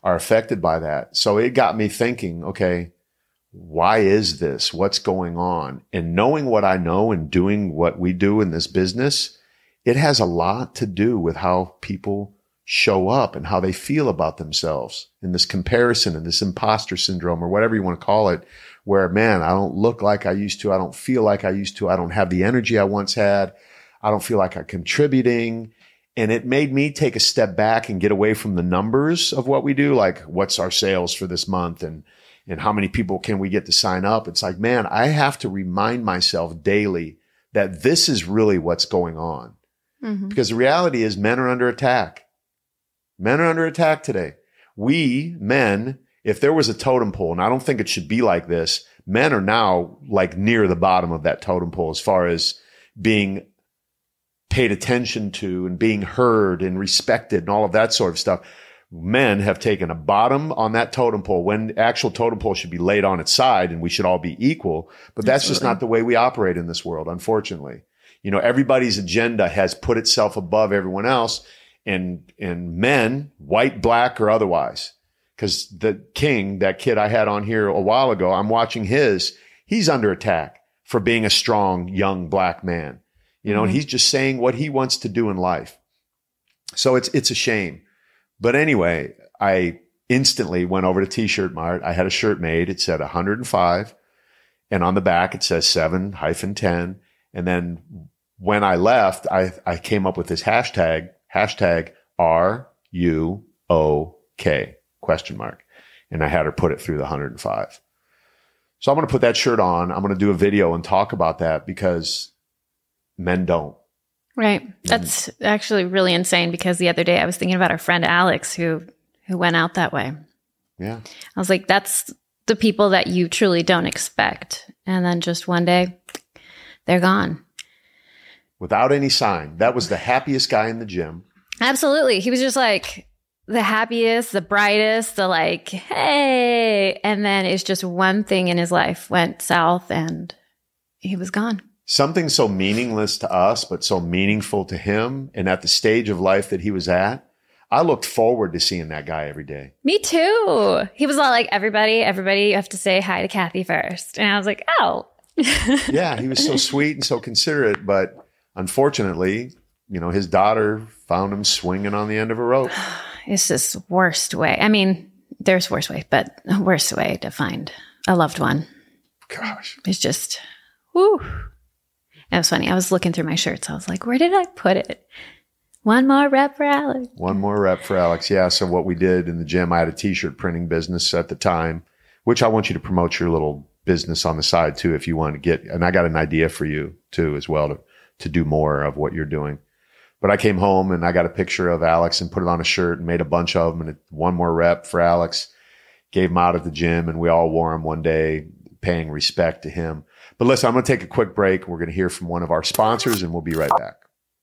are affected by that. So it got me thinking, okay, why is this? What's going on? And knowing what I know and doing what we do in this business, it has a lot to do with how people show up and how they feel about themselves in this comparison and this imposter syndrome or whatever you want to call it, where, man, I don't look like I used to. I don't feel like I used to. I don't have the energy I once had. I don't feel like I'm contributing. And it made me take a step back and get away from the numbers of what we do. Like, what's our sales for this month? And how many people can we get to sign up? It's like, man, I have to remind myself daily that this is really what's going on. Mm-hmm. Because the reality is men are under attack. Men are under attack today. We, men, if there was a totem pole, and I don't think it should be like this, men are now like near the bottom of that totem pole as far as being paid attention to and being heard and respected and all of that sort of stuff. Men have taken a bottom on that totem pole when the actual totem pole should be laid on its side and we should all be equal. But that's Absolutely. Just not the way we operate in this world, unfortunately. You know, everybody's agenda has put itself above everyone else, and men, white, black, or otherwise. Because the king, that kid I had on here a while ago, I'm watching he's under attack for being a strong, young black man. You know, and he's just saying what he wants to do in life. So it's a shame. But anyway, I instantly went over to T-Shirt Mart. I had a shirt made. It said 105. And on the back, it says 7-10. And then when I left, I came up with this hashtag RUOK ? And I had her put it through the 105. So I'm going to put that shirt on. I'm going to do a video and talk about that because men don't. Right. That's actually really insane because the other day I was thinking about our friend Alex who went out that way. Yeah. I was like, that's the people that you truly don't expect. And then just one day, they're gone. Without any sign. That was the happiest guy in the gym. Absolutely. He was just like the happiest, the brightest, the like, hey. And then it's just one thing in his life went south and he was gone. Something so meaningless to us, but so meaningful to him. And at the stage of life that he was at, I looked forward to seeing that guy every day. Me too. He was all like, everybody, you have to say hi to Kathy first. And I was like, oh. Yeah, he was so sweet and so considerate. But unfortunately, you know, his daughter found him swinging on the end of a rope. It's just worst way. I mean, there's worse way, but worst way to find a loved one. Gosh. It's just, whoo. It was funny. I was looking through my shirts. I was like, where did I put it? One more rep for Alex. One more rep for Alex. Yeah. So what we did in the gym, I had a T-shirt printing business at the time, which I want you to promote your little business on the side too, if you want to get, and I got an idea for you too, as well, to do more of what you're doing. But I came home and I got a picture of Alex and put it on a shirt and made a bunch of them, and one more rep for Alex, gave them out at the gym, and we all wore them one day, paying respect to him. But listen, I'm going to take a quick break. We're going to hear from one of our sponsors and we'll be right back.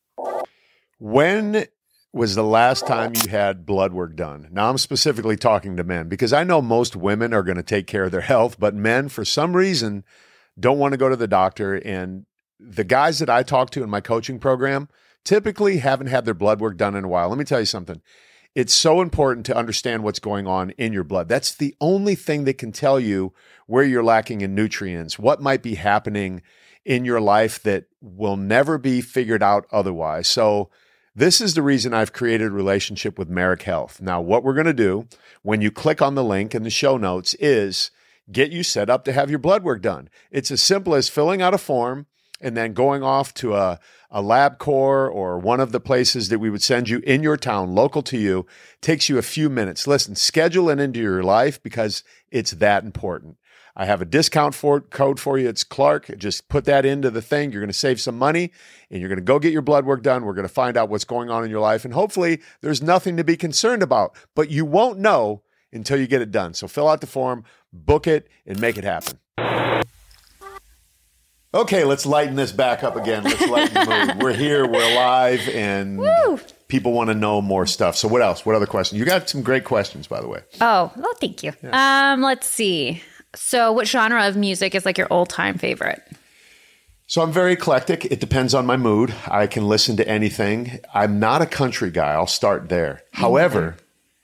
When was the last time you had blood work done? Now, I'm specifically talking to men because I know most women are going to take care of their health, but men, for some reason, don't want to go to the doctor. And the guys that I talk to in my coaching program typically haven't had their blood work done in a while. Let me tell you something. It's so important to understand what's going on in your blood. That's the only thing that can tell you where you're lacking in nutrients, what might be happening in your life that will never be figured out otherwise. So this is the reason I've created a relationship with Merrick Health. Now, what we're going to do when you click on the link in the show notes is get you set up to have your blood work done. It's as simple as filling out a form and then going off to a LabCorp or one of the places that we would send you in your town, local to you. Takes you a few minutes. Listen, schedule it into your life because it's that important. I have a discount code for you. It's Clark. Just put that into the thing. You're going to save some money and you're going to go get your blood work done. We're going to find out what's going on in your life. And hopefully there's nothing to be concerned about, but you won't know until you get it done. So fill out the form, book it, and make it happen. Okay, let's lighten this back up again. Let's lighten the mood. We're here, we're alive, and Woo! People want to know more stuff. So what else? What other questions? You got some great questions, by the way. Oh, well, thank you. Yeah. Let's see. So what genre of music is like your all-time favorite? So I'm very eclectic. It depends on my mood. I can listen to anything. I'm not a country guy. I'll start there. However,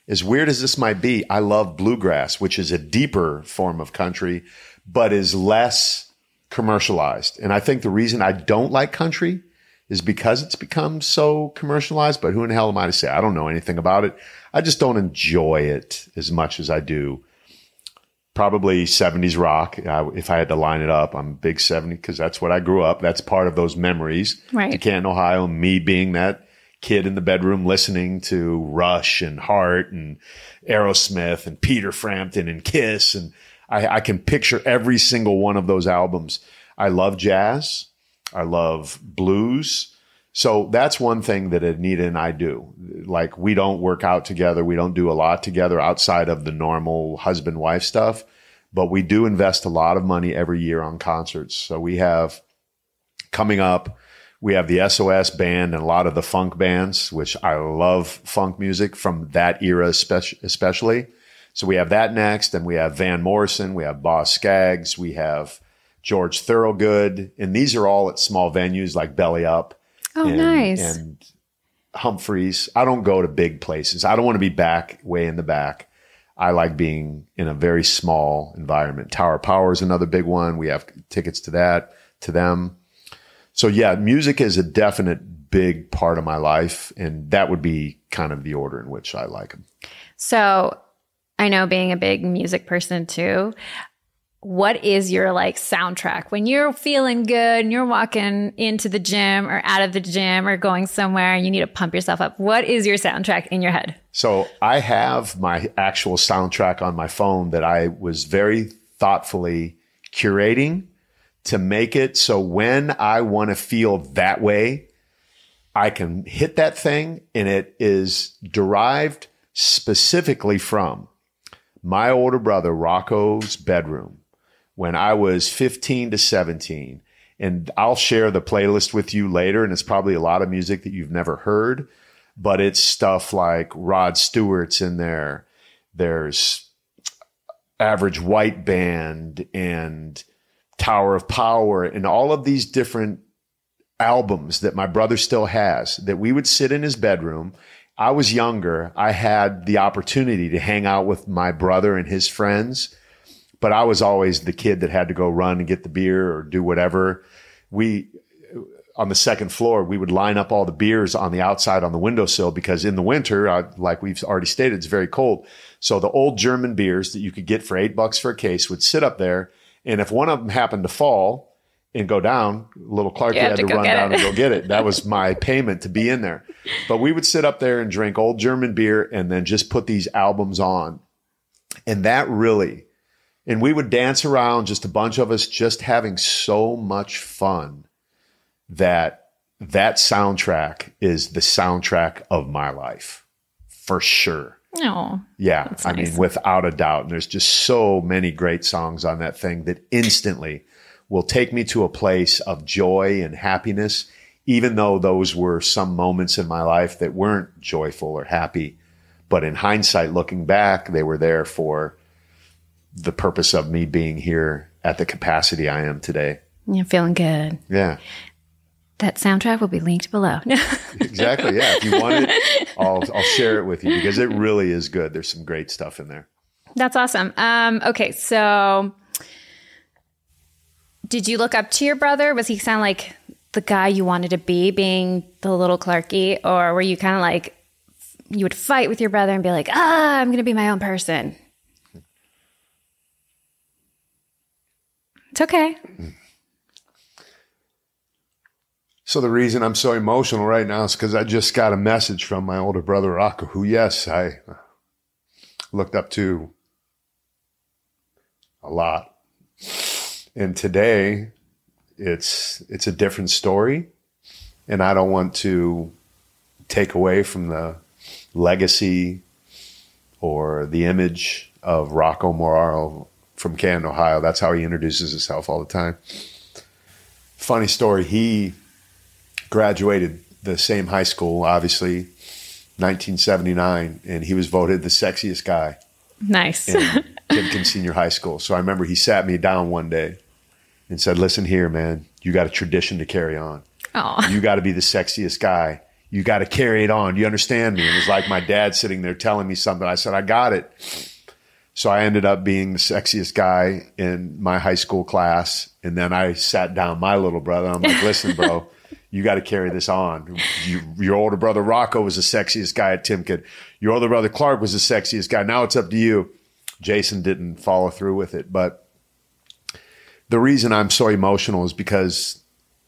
as weird as this might be, I love bluegrass, which is a deeper form of country, but is less commercialized. And I think the reason I don't like country is because it's become so commercialized. But who in the hell am I to say? I don't know anything about it. I just don't enjoy it as much as I do. Probably 70s rock. If I had to line it up, I'm big 70 because that's what I grew up. That's part of those memories. Right. To Canton, Ohio, me being that kid in the bedroom listening to Rush and Heart and Aerosmith and Peter Frampton and Kiss. And I can picture every single one of those albums. I love jazz. I love blues. So that's one thing that Anita and I do. Like, we don't work out together. We don't do a lot together outside of the normal husband-wife stuff, but we do invest a lot of money every year on concerts. So we have coming up, we have the SOS band and a lot of the funk bands, which I love funk music from that era especially. So we have that next, and we have Van Morrison, we have Boz Scaggs, we have George Thorogood, and these are all at small venues like Belly Up. Oh, nice. And Humphreys. I don't go to big places. I don't want to be way in the back. I like being in a very small environment. Tower Power is another big one. We have tickets to them. So yeah, music is a definite big part of my life, and that would be kind of the order in which I like them. So I know, being a big music person too, what is your like soundtrack when you're feeling good and you're walking into the gym or out of the gym or going somewhere and you need to pump yourself up? What is your soundtrack in your head? So I have my actual soundtrack on my phone that I was very thoughtfully curating to make it so when I want to feel that way, I can hit that thing, and it is derived specifically from my older brother Rocco's bedroom when I was 15 to 17. And I'll share the playlist with you later, and it's probably a lot of music that you've never heard, but it's stuff like Rod Stewart's in there. There's Average White Band and Tower of Power and all of these different albums that my brother still has that we would sit in his bedroom. I was younger. I had the opportunity to hang out with my brother and his friends, but I was always the kid that had to go run and get the beer or do whatever. On the second floor, we would line up all the beers on the outside on the windowsill because in the winter, like we've already stated, it's very cold. So the old German beers that you could get for $8 for a case would sit up there. And if one of them happened to fall and go down, little Clarky had to run down and go get it. That was my payment to be in there. But we would sit up there and drink old German beer and then just put these albums on. And that really, and we would dance around, just a bunch of us just having so much fun that soundtrack is the soundtrack of my life for sure. Oh, yeah. I mean, without a doubt. And there's just so many great songs on that thing that instantly will take me to a place of joy and happiness, even though those were some moments in my life that weren't joyful or happy. But in hindsight, looking back, they were there for the purpose of me being here at the capacity I am today. You're feeling good. Yeah. That soundtrack will be linked below. Exactly. Yeah. If you want it, I'll share it with you because it really is good. There's some great stuff in there. That's awesome. Okay. So did you look up to your brother? Was he kind of like the guy you wanted to be, being the little Clarky? Or were you kind of like, you would fight with your brother and be like, I'm going to be my own person? It's okay. So the reason I'm so emotional right now is because I just got a message from my older brother, Rocco, who, yes, I looked up to a lot. And today it's a different story. And I don't want to take away from the legacy or the image of Rocco Moraro from Canton, Ohio. That's how he introduces himself all the time. Funny story. He graduated the same high school, obviously, 1979, and he was voted the sexiest guy. Nice. In Timken Senior High School. So I remember he sat me down one day and said, listen here, man, you got a tradition to carry on. Oh. You got to be the sexiest guy. You got to carry it on. You understand me? It was like my dad sitting there telling me something. I said, I got it. So I ended up being the sexiest guy in my high school class. And then I sat down my little brother. I'm like, listen, bro, you got to carry this on. Your older brother, Rocco, was the sexiest guy at Timken. Your older brother, Clark, was the sexiest guy. Now it's up to you. Jason didn't follow through with it. But the reason I'm so emotional is because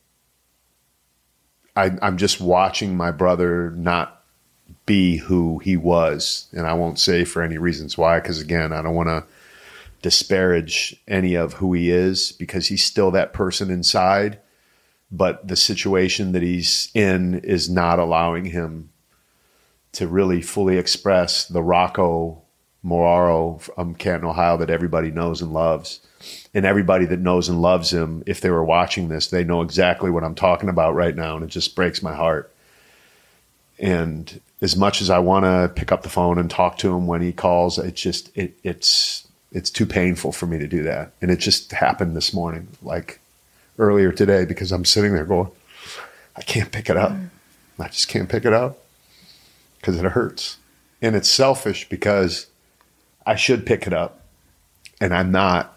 I'm just watching my brother not be who he was. And I won't say for any reasons why, because again, I don't want to disparage any of who he is, because he's still that person inside. But the situation that he's in is not allowing him to really fully express the Rocco Moraro from Canton, Ohio that everybody knows and loves. And everybody that knows and loves him, if they were watching this, they know exactly what I'm talking about right now. And it just breaks my heart. And as much as I want to pick up the phone and talk to him when he calls, it's too painful for me to do that. And it just happened this morning, like earlier today, because I'm sitting there going, I can't pick it up. I just can't pick it up because it hurts. And it's selfish because I should pick it up and I'm not.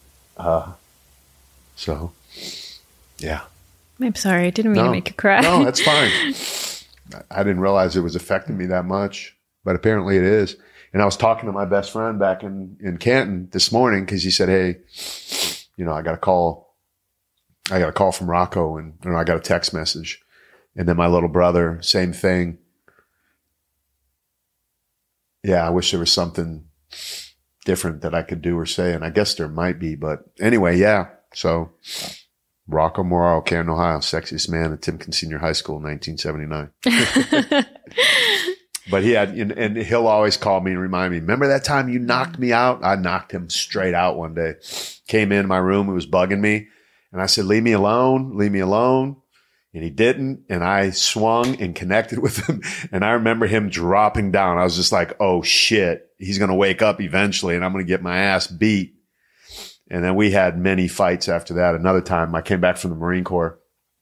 So, yeah. I'm sorry. I didn't mean to make you cry. No, that's fine. I didn't realize it was affecting me that much, but apparently it is. And I was talking to my best friend back in Canton this morning because he said, hey, I got a call. I got a call from Rocco and I got a text message. And then my little brother, same thing. Yeah, I wish there was something different that I could do or say. And I guess there might be, but anyway, yeah. So Rocco Moraro, Canton, Ohio, sexiest man at Timken Senior High School in 1979. But he had, and he'll always call me and remind me, remember that time you knocked me out? I knocked him straight out one day. Came in my room, he was bugging me. And I said, leave me alone, leave me alone. And he didn't. And I swung and connected with him. And I remember him dropping down. I was just like, oh shit, he's going to wake up eventually and I'm going to get my ass beat. And then we had many fights after that. Another time I came back from the Marine Corps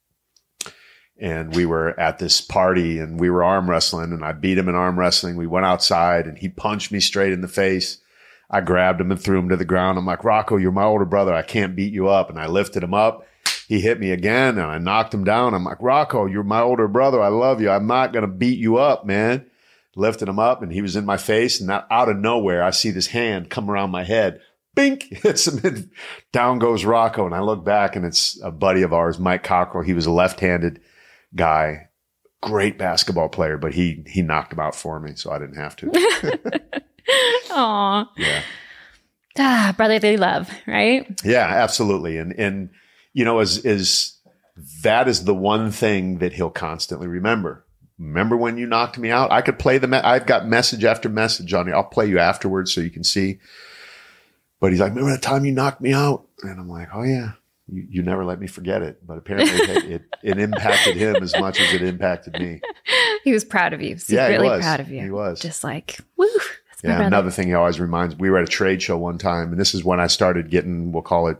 and we were at this party and we were arm wrestling and I beat him in arm wrestling. We went outside and he punched me straight in the face. I grabbed him and threw him to the ground. I'm like, Rocco, you're my older brother. I can't beat you up. And I lifted him up. He hit me again and I knocked him down. I'm like, Rocco, you're my older brother. I love you. I'm not going to beat you up, man. Lifted him up and he was in my face. And out of nowhere, I see this hand come around my head. Bink, hits him and down goes Rocco. And I look back and it's a buddy of ours, Mike Cockrell. He was a left-handed guy, great basketball player, but he knocked him out for me. So I didn't have to. Aw. Yeah. Brotherly love, right? Yeah, absolutely. And is that is the one thing that he'll constantly remember. Remember when you knocked me out? I could play I've got message after message on it. I'll play you afterwards so you can see. But he's like, remember that time you knocked me out? And I'm like, oh yeah, you never let me forget it. But apparently it impacted him as much as it impacted me. He was proud of you. Secretly he was. Proud of you. He was. Just like, woo. Yeah, another thing he always reminds, we were at a trade show one time, and this is when I started getting, we'll call it,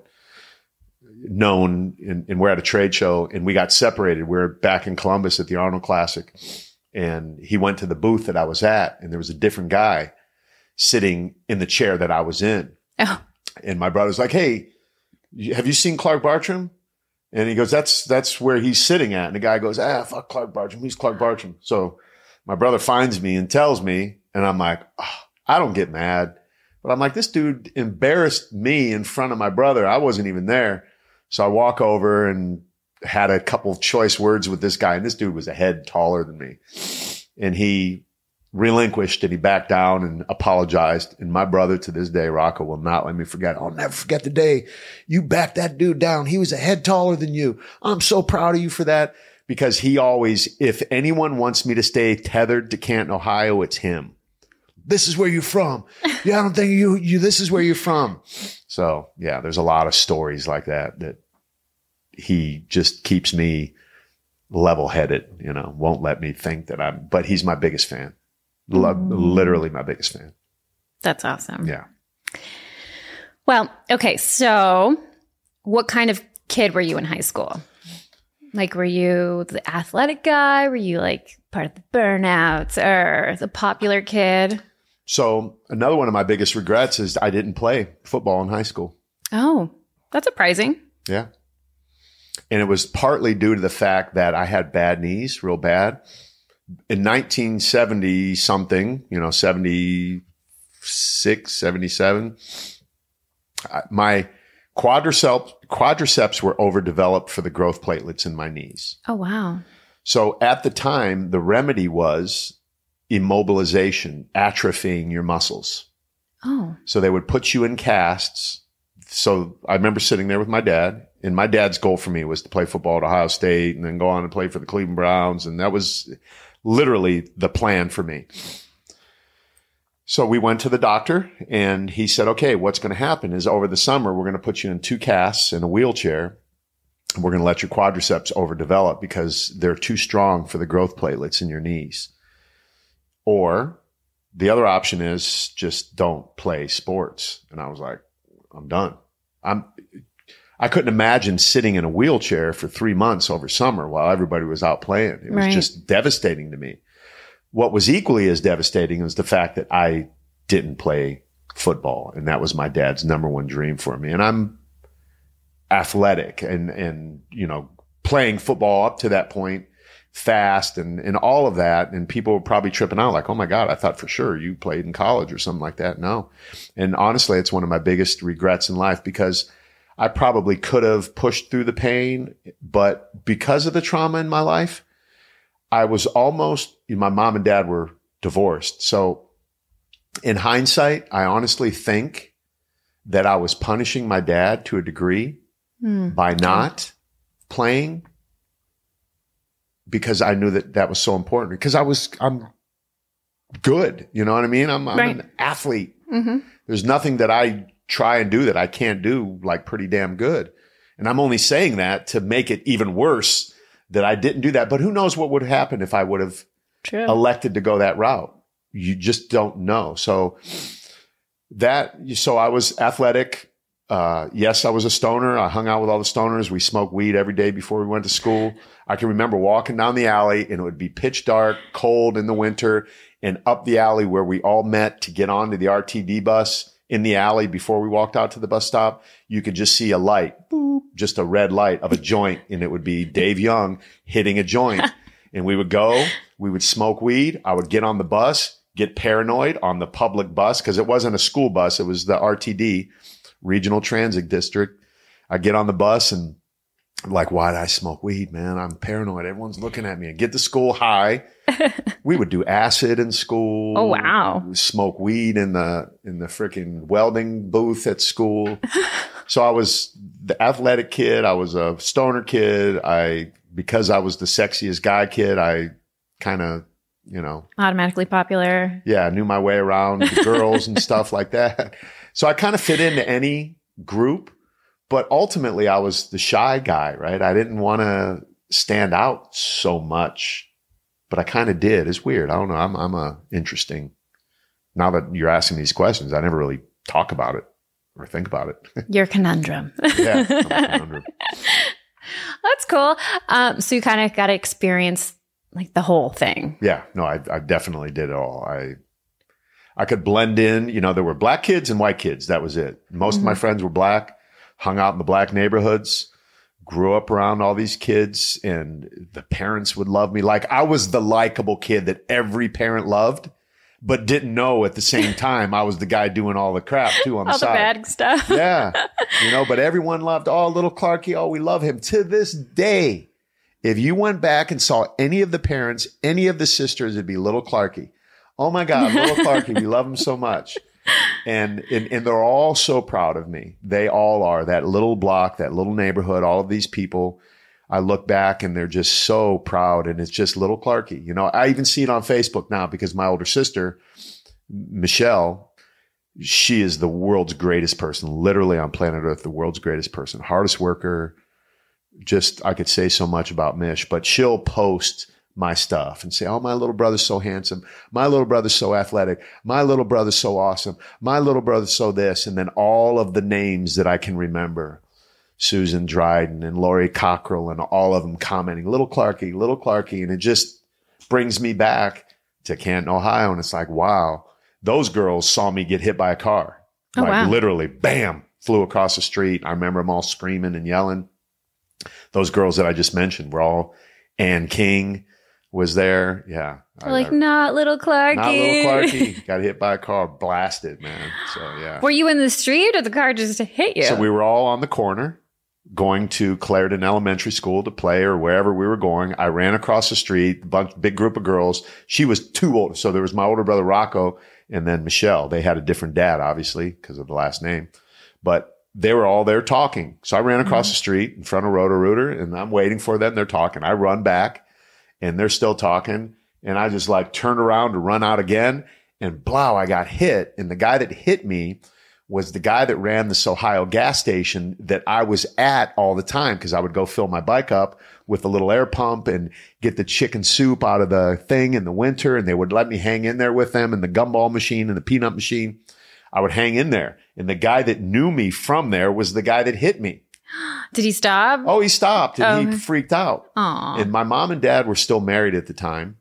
known, and we're at a trade show, and we got separated. We were back in Columbus at the Arnold Classic, and he went to the booth that I was at, and there was a different guy sitting in the chair that I was in. Oh. And my brother's like, hey, have you seen Clark Bartram? And he goes, that's where he's sitting at. And the guy goes, fuck Clark Bartram. Who's Clark Bartram? So my brother finds me and tells me, and I'm like, I don't get mad, but I'm like, this dude embarrassed me in front of my brother. I wasn't even there. So I walk over and had a couple of choice words with this guy. And this dude was a head taller than me. And he relinquished and he backed down and apologized. And my brother to this day, Rocco, will not let me forget. I'll never forget the day you backed that dude down. He was a head taller than you. I'm so proud of you for that. Because he always, if anyone wants me to stay tethered to Canton, Ohio, it's him. This is where you're from. Yeah, I don't think this is where you're from. So yeah, there's a lot of stories like that he just keeps me level-headed, won't let me think that but he's my biggest fan. Literally my biggest fan. That's awesome. Yeah. Well, okay. So what kind of kid were you in high school? Like, were you the athletic guy? Were you like part of the burnouts or the popular kid? So another one of my biggest regrets is I didn't play football in high school. Oh, that's surprising. Yeah. And it was partly due to the fact that I had bad knees, real bad. In 1970 something, 76, 77, my quadriceps were overdeveloped for the growth platelets in my knees. Oh, wow. So at the time, the remedy was immobilization, atrophying your muscles. Oh. So they would put you in casts. So I remember sitting there with my dad, and my dad's goal for me was to play football at Ohio State and then go on and play for the Cleveland Browns. And that was literally the plan for me. So we went to the doctor, and he said, okay, what's going to happen is over the summer, we're going to put you in 2 casts in a wheelchair. And we're going to let your quadriceps overdevelop because they're too strong for the growth platelets in your knees. Or the other option is just don't play sports. And I was like, I'm done. I couldn't imagine sitting in a wheelchair for 3 months over summer while everybody was out playing. It was just devastating to me. What was equally as devastating was the fact that I didn't play football. And that was my dad's number one dream for me. And I'm athletic and playing football up to that point, fast and all of that. And people were probably tripping out like, oh my God, I thought for sure you played in college or something like that. No. And honestly, it's one of my biggest regrets in life because I probably could have pushed through the pain, but because of the trauma in my life, I was my mom and dad were divorced. So in hindsight, I honestly think that I was punishing my dad to a degree by not playing because I knew that was so important because I'm good. You know what I mean? I'm an athlete. Mm-hmm. There's nothing that I try and do that I can't do like pretty damn good. And I'm only saying that to make it even worse that I didn't do that. But who knows what would happen if I would have elected to go that route? You just don't know. So I was athletic. Yes, I was a stoner. I hung out with all the stoners. We smoked weed every day before we went to school. I can remember walking down the alley and it would be pitch dark, cold in the winter, and up the alley where we all met to get onto the RTD bus in the alley before we walked out to the bus stop, you could just see a light, boop, just a red light of a joint. And it would be Dave Young hitting a joint. And we would smoke weed. I would get on the bus, get paranoid on the public bus because it wasn't a school bus. It was the RTD, Regional Transit District. I get on the bus and I'm like, why did I smoke weed, man? I'm paranoid. Everyone's looking at me. And get to school high. We would do acid in school. Oh, wow. Smoke weed in the freaking welding booth at school. So I was the athletic kid. I was a stoner kid. Because I was the sexiest guy kid, I kind of, automatically popular. Yeah. I knew my way around the girls and stuff like that. So I kind of fit into any group, but ultimately I was the shy guy, right? I didn't want to stand out so much, but I kind of did. It's weird. I don't know. I'm interesting. Now that you're asking these questions, I never really talk about it or think about it. You're a conundrum. Yeah, I'm a conundrum. That's cool. So you kind of got to experience like the whole thing. Yeah, no, I definitely did it all. I could blend in, there were black kids and white kids. That was it. Most of my friends were black, hung out in the black neighborhoods, grew up around all these kids, and the parents would love me. Like I was the likable kid that every parent loved, but didn't know at the same time I was the guy doing all the crap too on the side. All the bad stuff. Yeah. But everyone loved, little Clarky. Oh, we love him. To this day, if you went back and saw any of the parents, any of the sisters, it'd be little Clarky. Oh my God, little Clarky, we love him so much. And they're all so proud of me. They all are. That little block, that little neighborhood, all of these people, I look back and they're just so proud. And it's just little Clarky. I even see it on Facebook now because my older sister, Michelle, she is the world's greatest person, literally on planet Earth, the world's greatest person, hardest worker. Just, I could say so much about Mish, but she'll post my stuff and say, oh, my little brother's so handsome. My little brother's so athletic. My little brother's so awesome. My little brother's so this. And then all of the names that I can remember, Susan Dryden and Lori Cockrell and all of them commenting, little Clarky. And it just brings me back to Canton, Ohio. And it's like, wow, those girls saw me get hit by a car. Oh, like wow. literally, bam, flew across the street. I remember them all screaming and yelling. Those girls that I just mentioned were all, Ann King was there. Yeah. Like, not little Clarky. Not little Clarky. Got hit by a car, blasted, man. So, yeah. Were you in the street or the car just hit you? So we were all on the corner going to Clarendon Elementary School to play or wherever we were going. I ran across the street, big group of girls. She was too old. So there was my older brother, Rocco, and then Michelle. They had a different dad, obviously, because of the last name. But they were all there talking. So I ran across the street in front of Roto-Rooter, and I'm waiting for them. They're talking. I run back, and they're still talking. And I just like turned around to run out again, and blow, I got hit. And the guy that hit me was the guy that ran this Ohio gas station that I was at all the time, because I would go fill my bike up with a little air pump and get the chicken soup out of the thing in the winter. And they would let me hang in there with them, and the gumball machine and the peanut machine. I would hang in there. And the guy that knew me from there was the guy that hit me. Did he stop? Oh, he stopped, and he freaked out. Aw. And my mom and dad were still married at the time.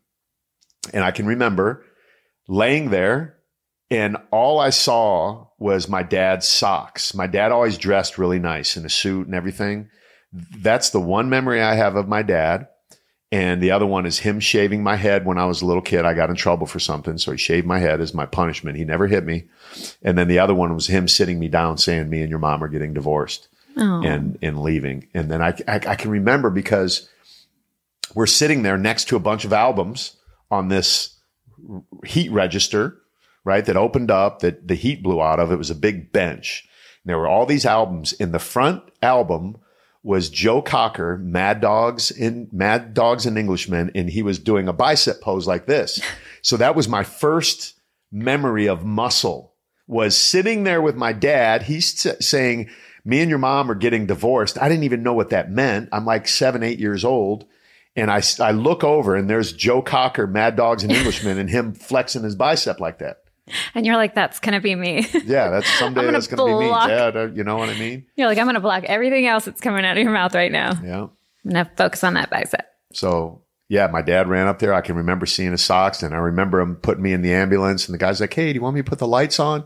And I can remember laying there, and all I saw was my dad's socks. My dad always dressed really nice in a suit and everything. That's the one memory I have of my dad. And the other one is him shaving my head when I was a little kid. I got in trouble for something, so he shaved my head as my punishment. He never hit me. And then the other one was him sitting me down saying, me and your mom are getting divorced and leaving. And then I can remember, because we're sitting there next to a bunch of albums on this heat register, right, that opened up, that the heat blew out of. It was a big bench. And there were all these albums. In the front album was Joe Cocker, Mad Dogs and Englishmen, and he was doing a bicep pose like this. So that was my first memory of muscle, was sitting there with my dad. He's saying, me and your mom are getting divorced. I didn't even know what that meant. I'm like 7, 8 years old. And I look over, and there's Joe Cocker, Mad Dogs and Englishmen, and him flexing his bicep like that. And you're like, that's going to be me. Yeah, that's someday that's going to be me. Yeah, you know what I mean? You're like, I'm going to block everything else that's coming out of your mouth right now. Yeah. I'm going to focus on that bicep. So, yeah, my dad ran up there. I can remember seeing his socks, and I remember him putting me in the ambulance, and the guy's like, hey, do you want me to put the lights on?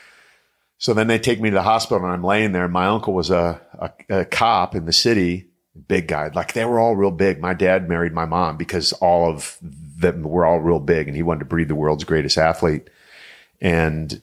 So then they take me to the hospital, and I'm laying there. My uncle was a cop in the city. Big guy. Like, they were all real big. My dad married my mom because all of them were all real big, and he wanted to breed the world's greatest athlete. And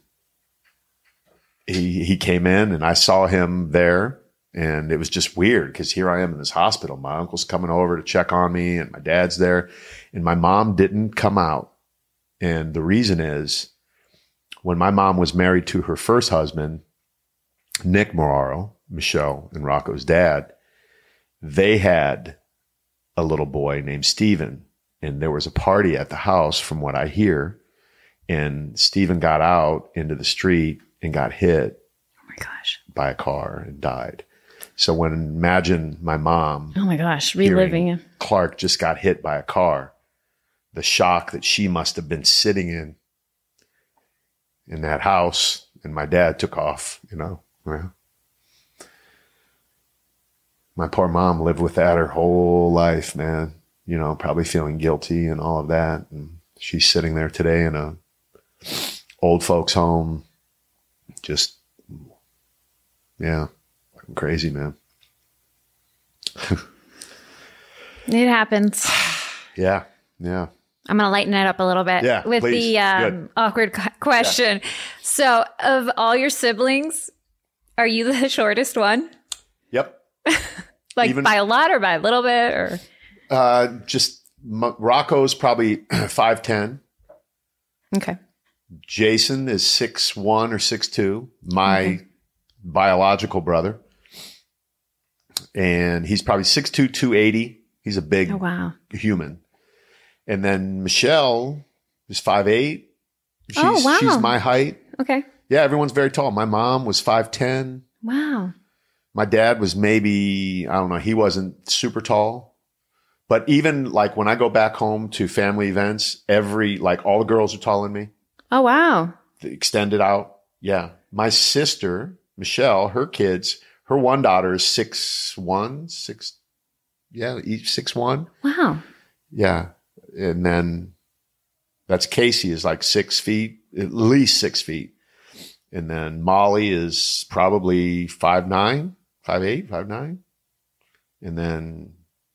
he came in, and I saw him there, and it was just weird, because here I am in this hospital. My uncle's coming over to check on me, and my dad's there, and my mom didn't come out. And the reason is, when my mom was married to her first husband, Nick Moraro, Michelle and Rocco's dad, they had a little boy named Steven, and there was a party at the house, from what I hear, and Steven got out into the street and got hit by a car and died. So imagine my mom. Oh my gosh, reliving it. Clark just got hit by a car. The shock that she must have been sitting in that house, and my dad took off, you know. Yeah. My poor mom lived with that her whole life, man. You know, probably feeling guilty and all of that. And she's sitting there today in a old folks home. Just, yeah, crazy, man. It happens. Yeah. I'm going to lighten it up a little bit with please. the awkward question. Yeah. So, of all your siblings, are you the shortest one? Yep. Like, by a lot or by a little bit, or? Rocco's probably 5'10". Okay. Jason is 6'1" or 6'2", my biological brother. And he's probably 6'2", 280. He's a big human. And then Michelle is 5'8". She's my height. Okay. Yeah, everyone's very tall. My mom was 5'10". Wow. My dad was maybe, I don't know, he wasn't super tall. But even like when I go back home to family events, all the girls are taller than me. Oh, wow. Extended out. Yeah. My sister, Michelle, her kids, her one daughter is 6'1", each 6'1". Wow. Yeah. and then that's Casey is like 6 feet, at least 6 feet. And then Molly is probably 5'9", 5'8", 5'9". And then,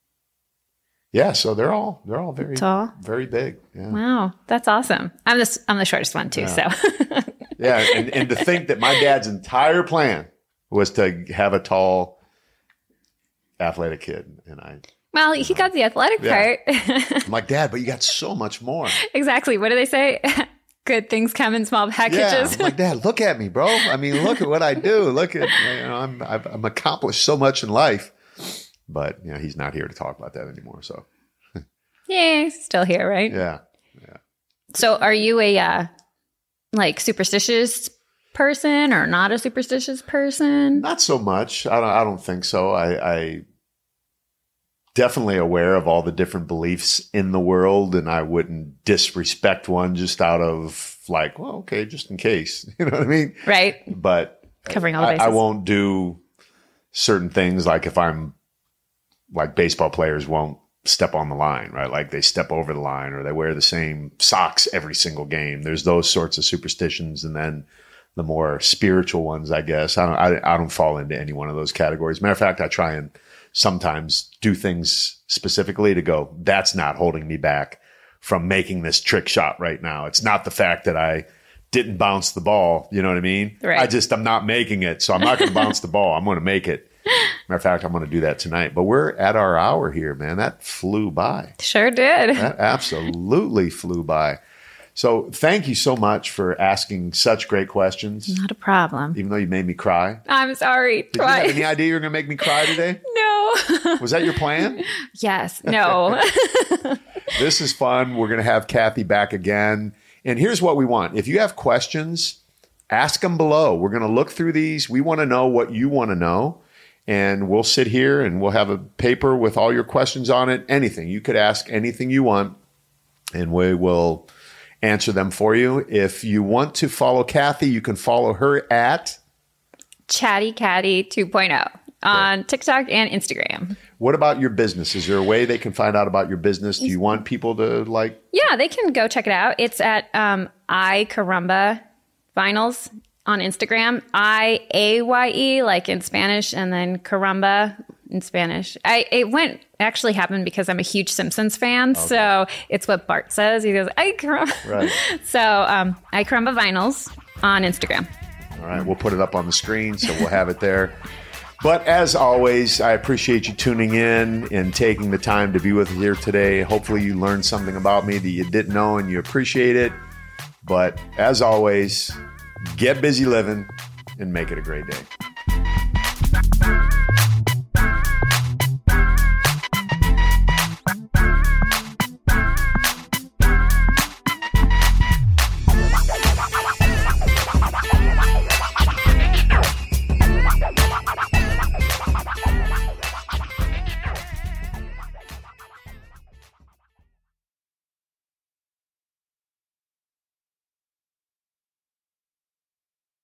yeah, so they're all very tall, very big. Yeah. Wow, that's awesome. I'm the shortest one too, so. Yeah, and to think that my dad's entire plan was to have a tall, athletic kid, and well, he got the athletic part. I'm like, Dad, but you got so much more. Exactly. What do they say? Good things come in small packages. Yeah, I'm like, Dad, look at me, bro. I mean, look at what I do. Look at, I'm accomplished so much in life, but he's not here to talk about that anymore. So, yeah, he's still here, right? Yeah. So, are you a superstitious person or not a superstitious person? Not so much. I don't think so. I definitely aware of all the different beliefs in the world, and I wouldn't disrespect one just out of like, well, okay, just in case. You know what I mean? Right. But covering all the bases. I won't do certain things like if I'm like baseball players won't step on the line, right? Like they step over the line or they wear the same socks every single game. There's those sorts of superstitions. And then the more spiritual ones, I guess, I don't fall into any one of those categories. Matter of fact, I try and sometimes do things specifically to go, that's not holding me back from making this trick shot right now. It's not the fact that I didn't bounce the ball. You know what I mean? Right. I'm not making it. So I'm not going to bounce the ball. I'm going to make it. Matter of fact, I'm going to do that tonight. But we're at our hour here, man. That flew by. Sure did. That absolutely flew by. So thank you so much for asking such great questions. Not a problem. Even though you made me cry. I'm sorry. Did you have any idea you were going to make me cry today? No. Was that your plan? Yes. No. This is fun. We're going to have Kathy back again. And here's what we want. If you have questions, ask them below. We're going to look through these. We want to know what you want to know. And we'll sit here and we'll have a paper with all your questions on it. Anything. You could ask anything you want, and we will answer them for you. If you want to follow Kathy, you can follow her at Chatty Catty 2.0 on TikTok and Instagram. What about your business? Is there a way they can find out about your business? Do you want people to like? Yeah, they can go check it out. It's at I Caramba Vinyls on Instagram. IAYE, like in Spanish, and then Caramba in Spanish. It actually happened because I'm a huge Simpsons fan. Okay. So it's what Bart says. He goes, I Caramba. Right. So I Caramba Vinyls on Instagram. All right. We'll put it up on the screen, so we'll have it there. But as always, I appreciate you tuning in and taking the time to be with us here today. Hopefully you learned something about me that you didn't know and you appreciate it. But as always, get busy living and make it a great day.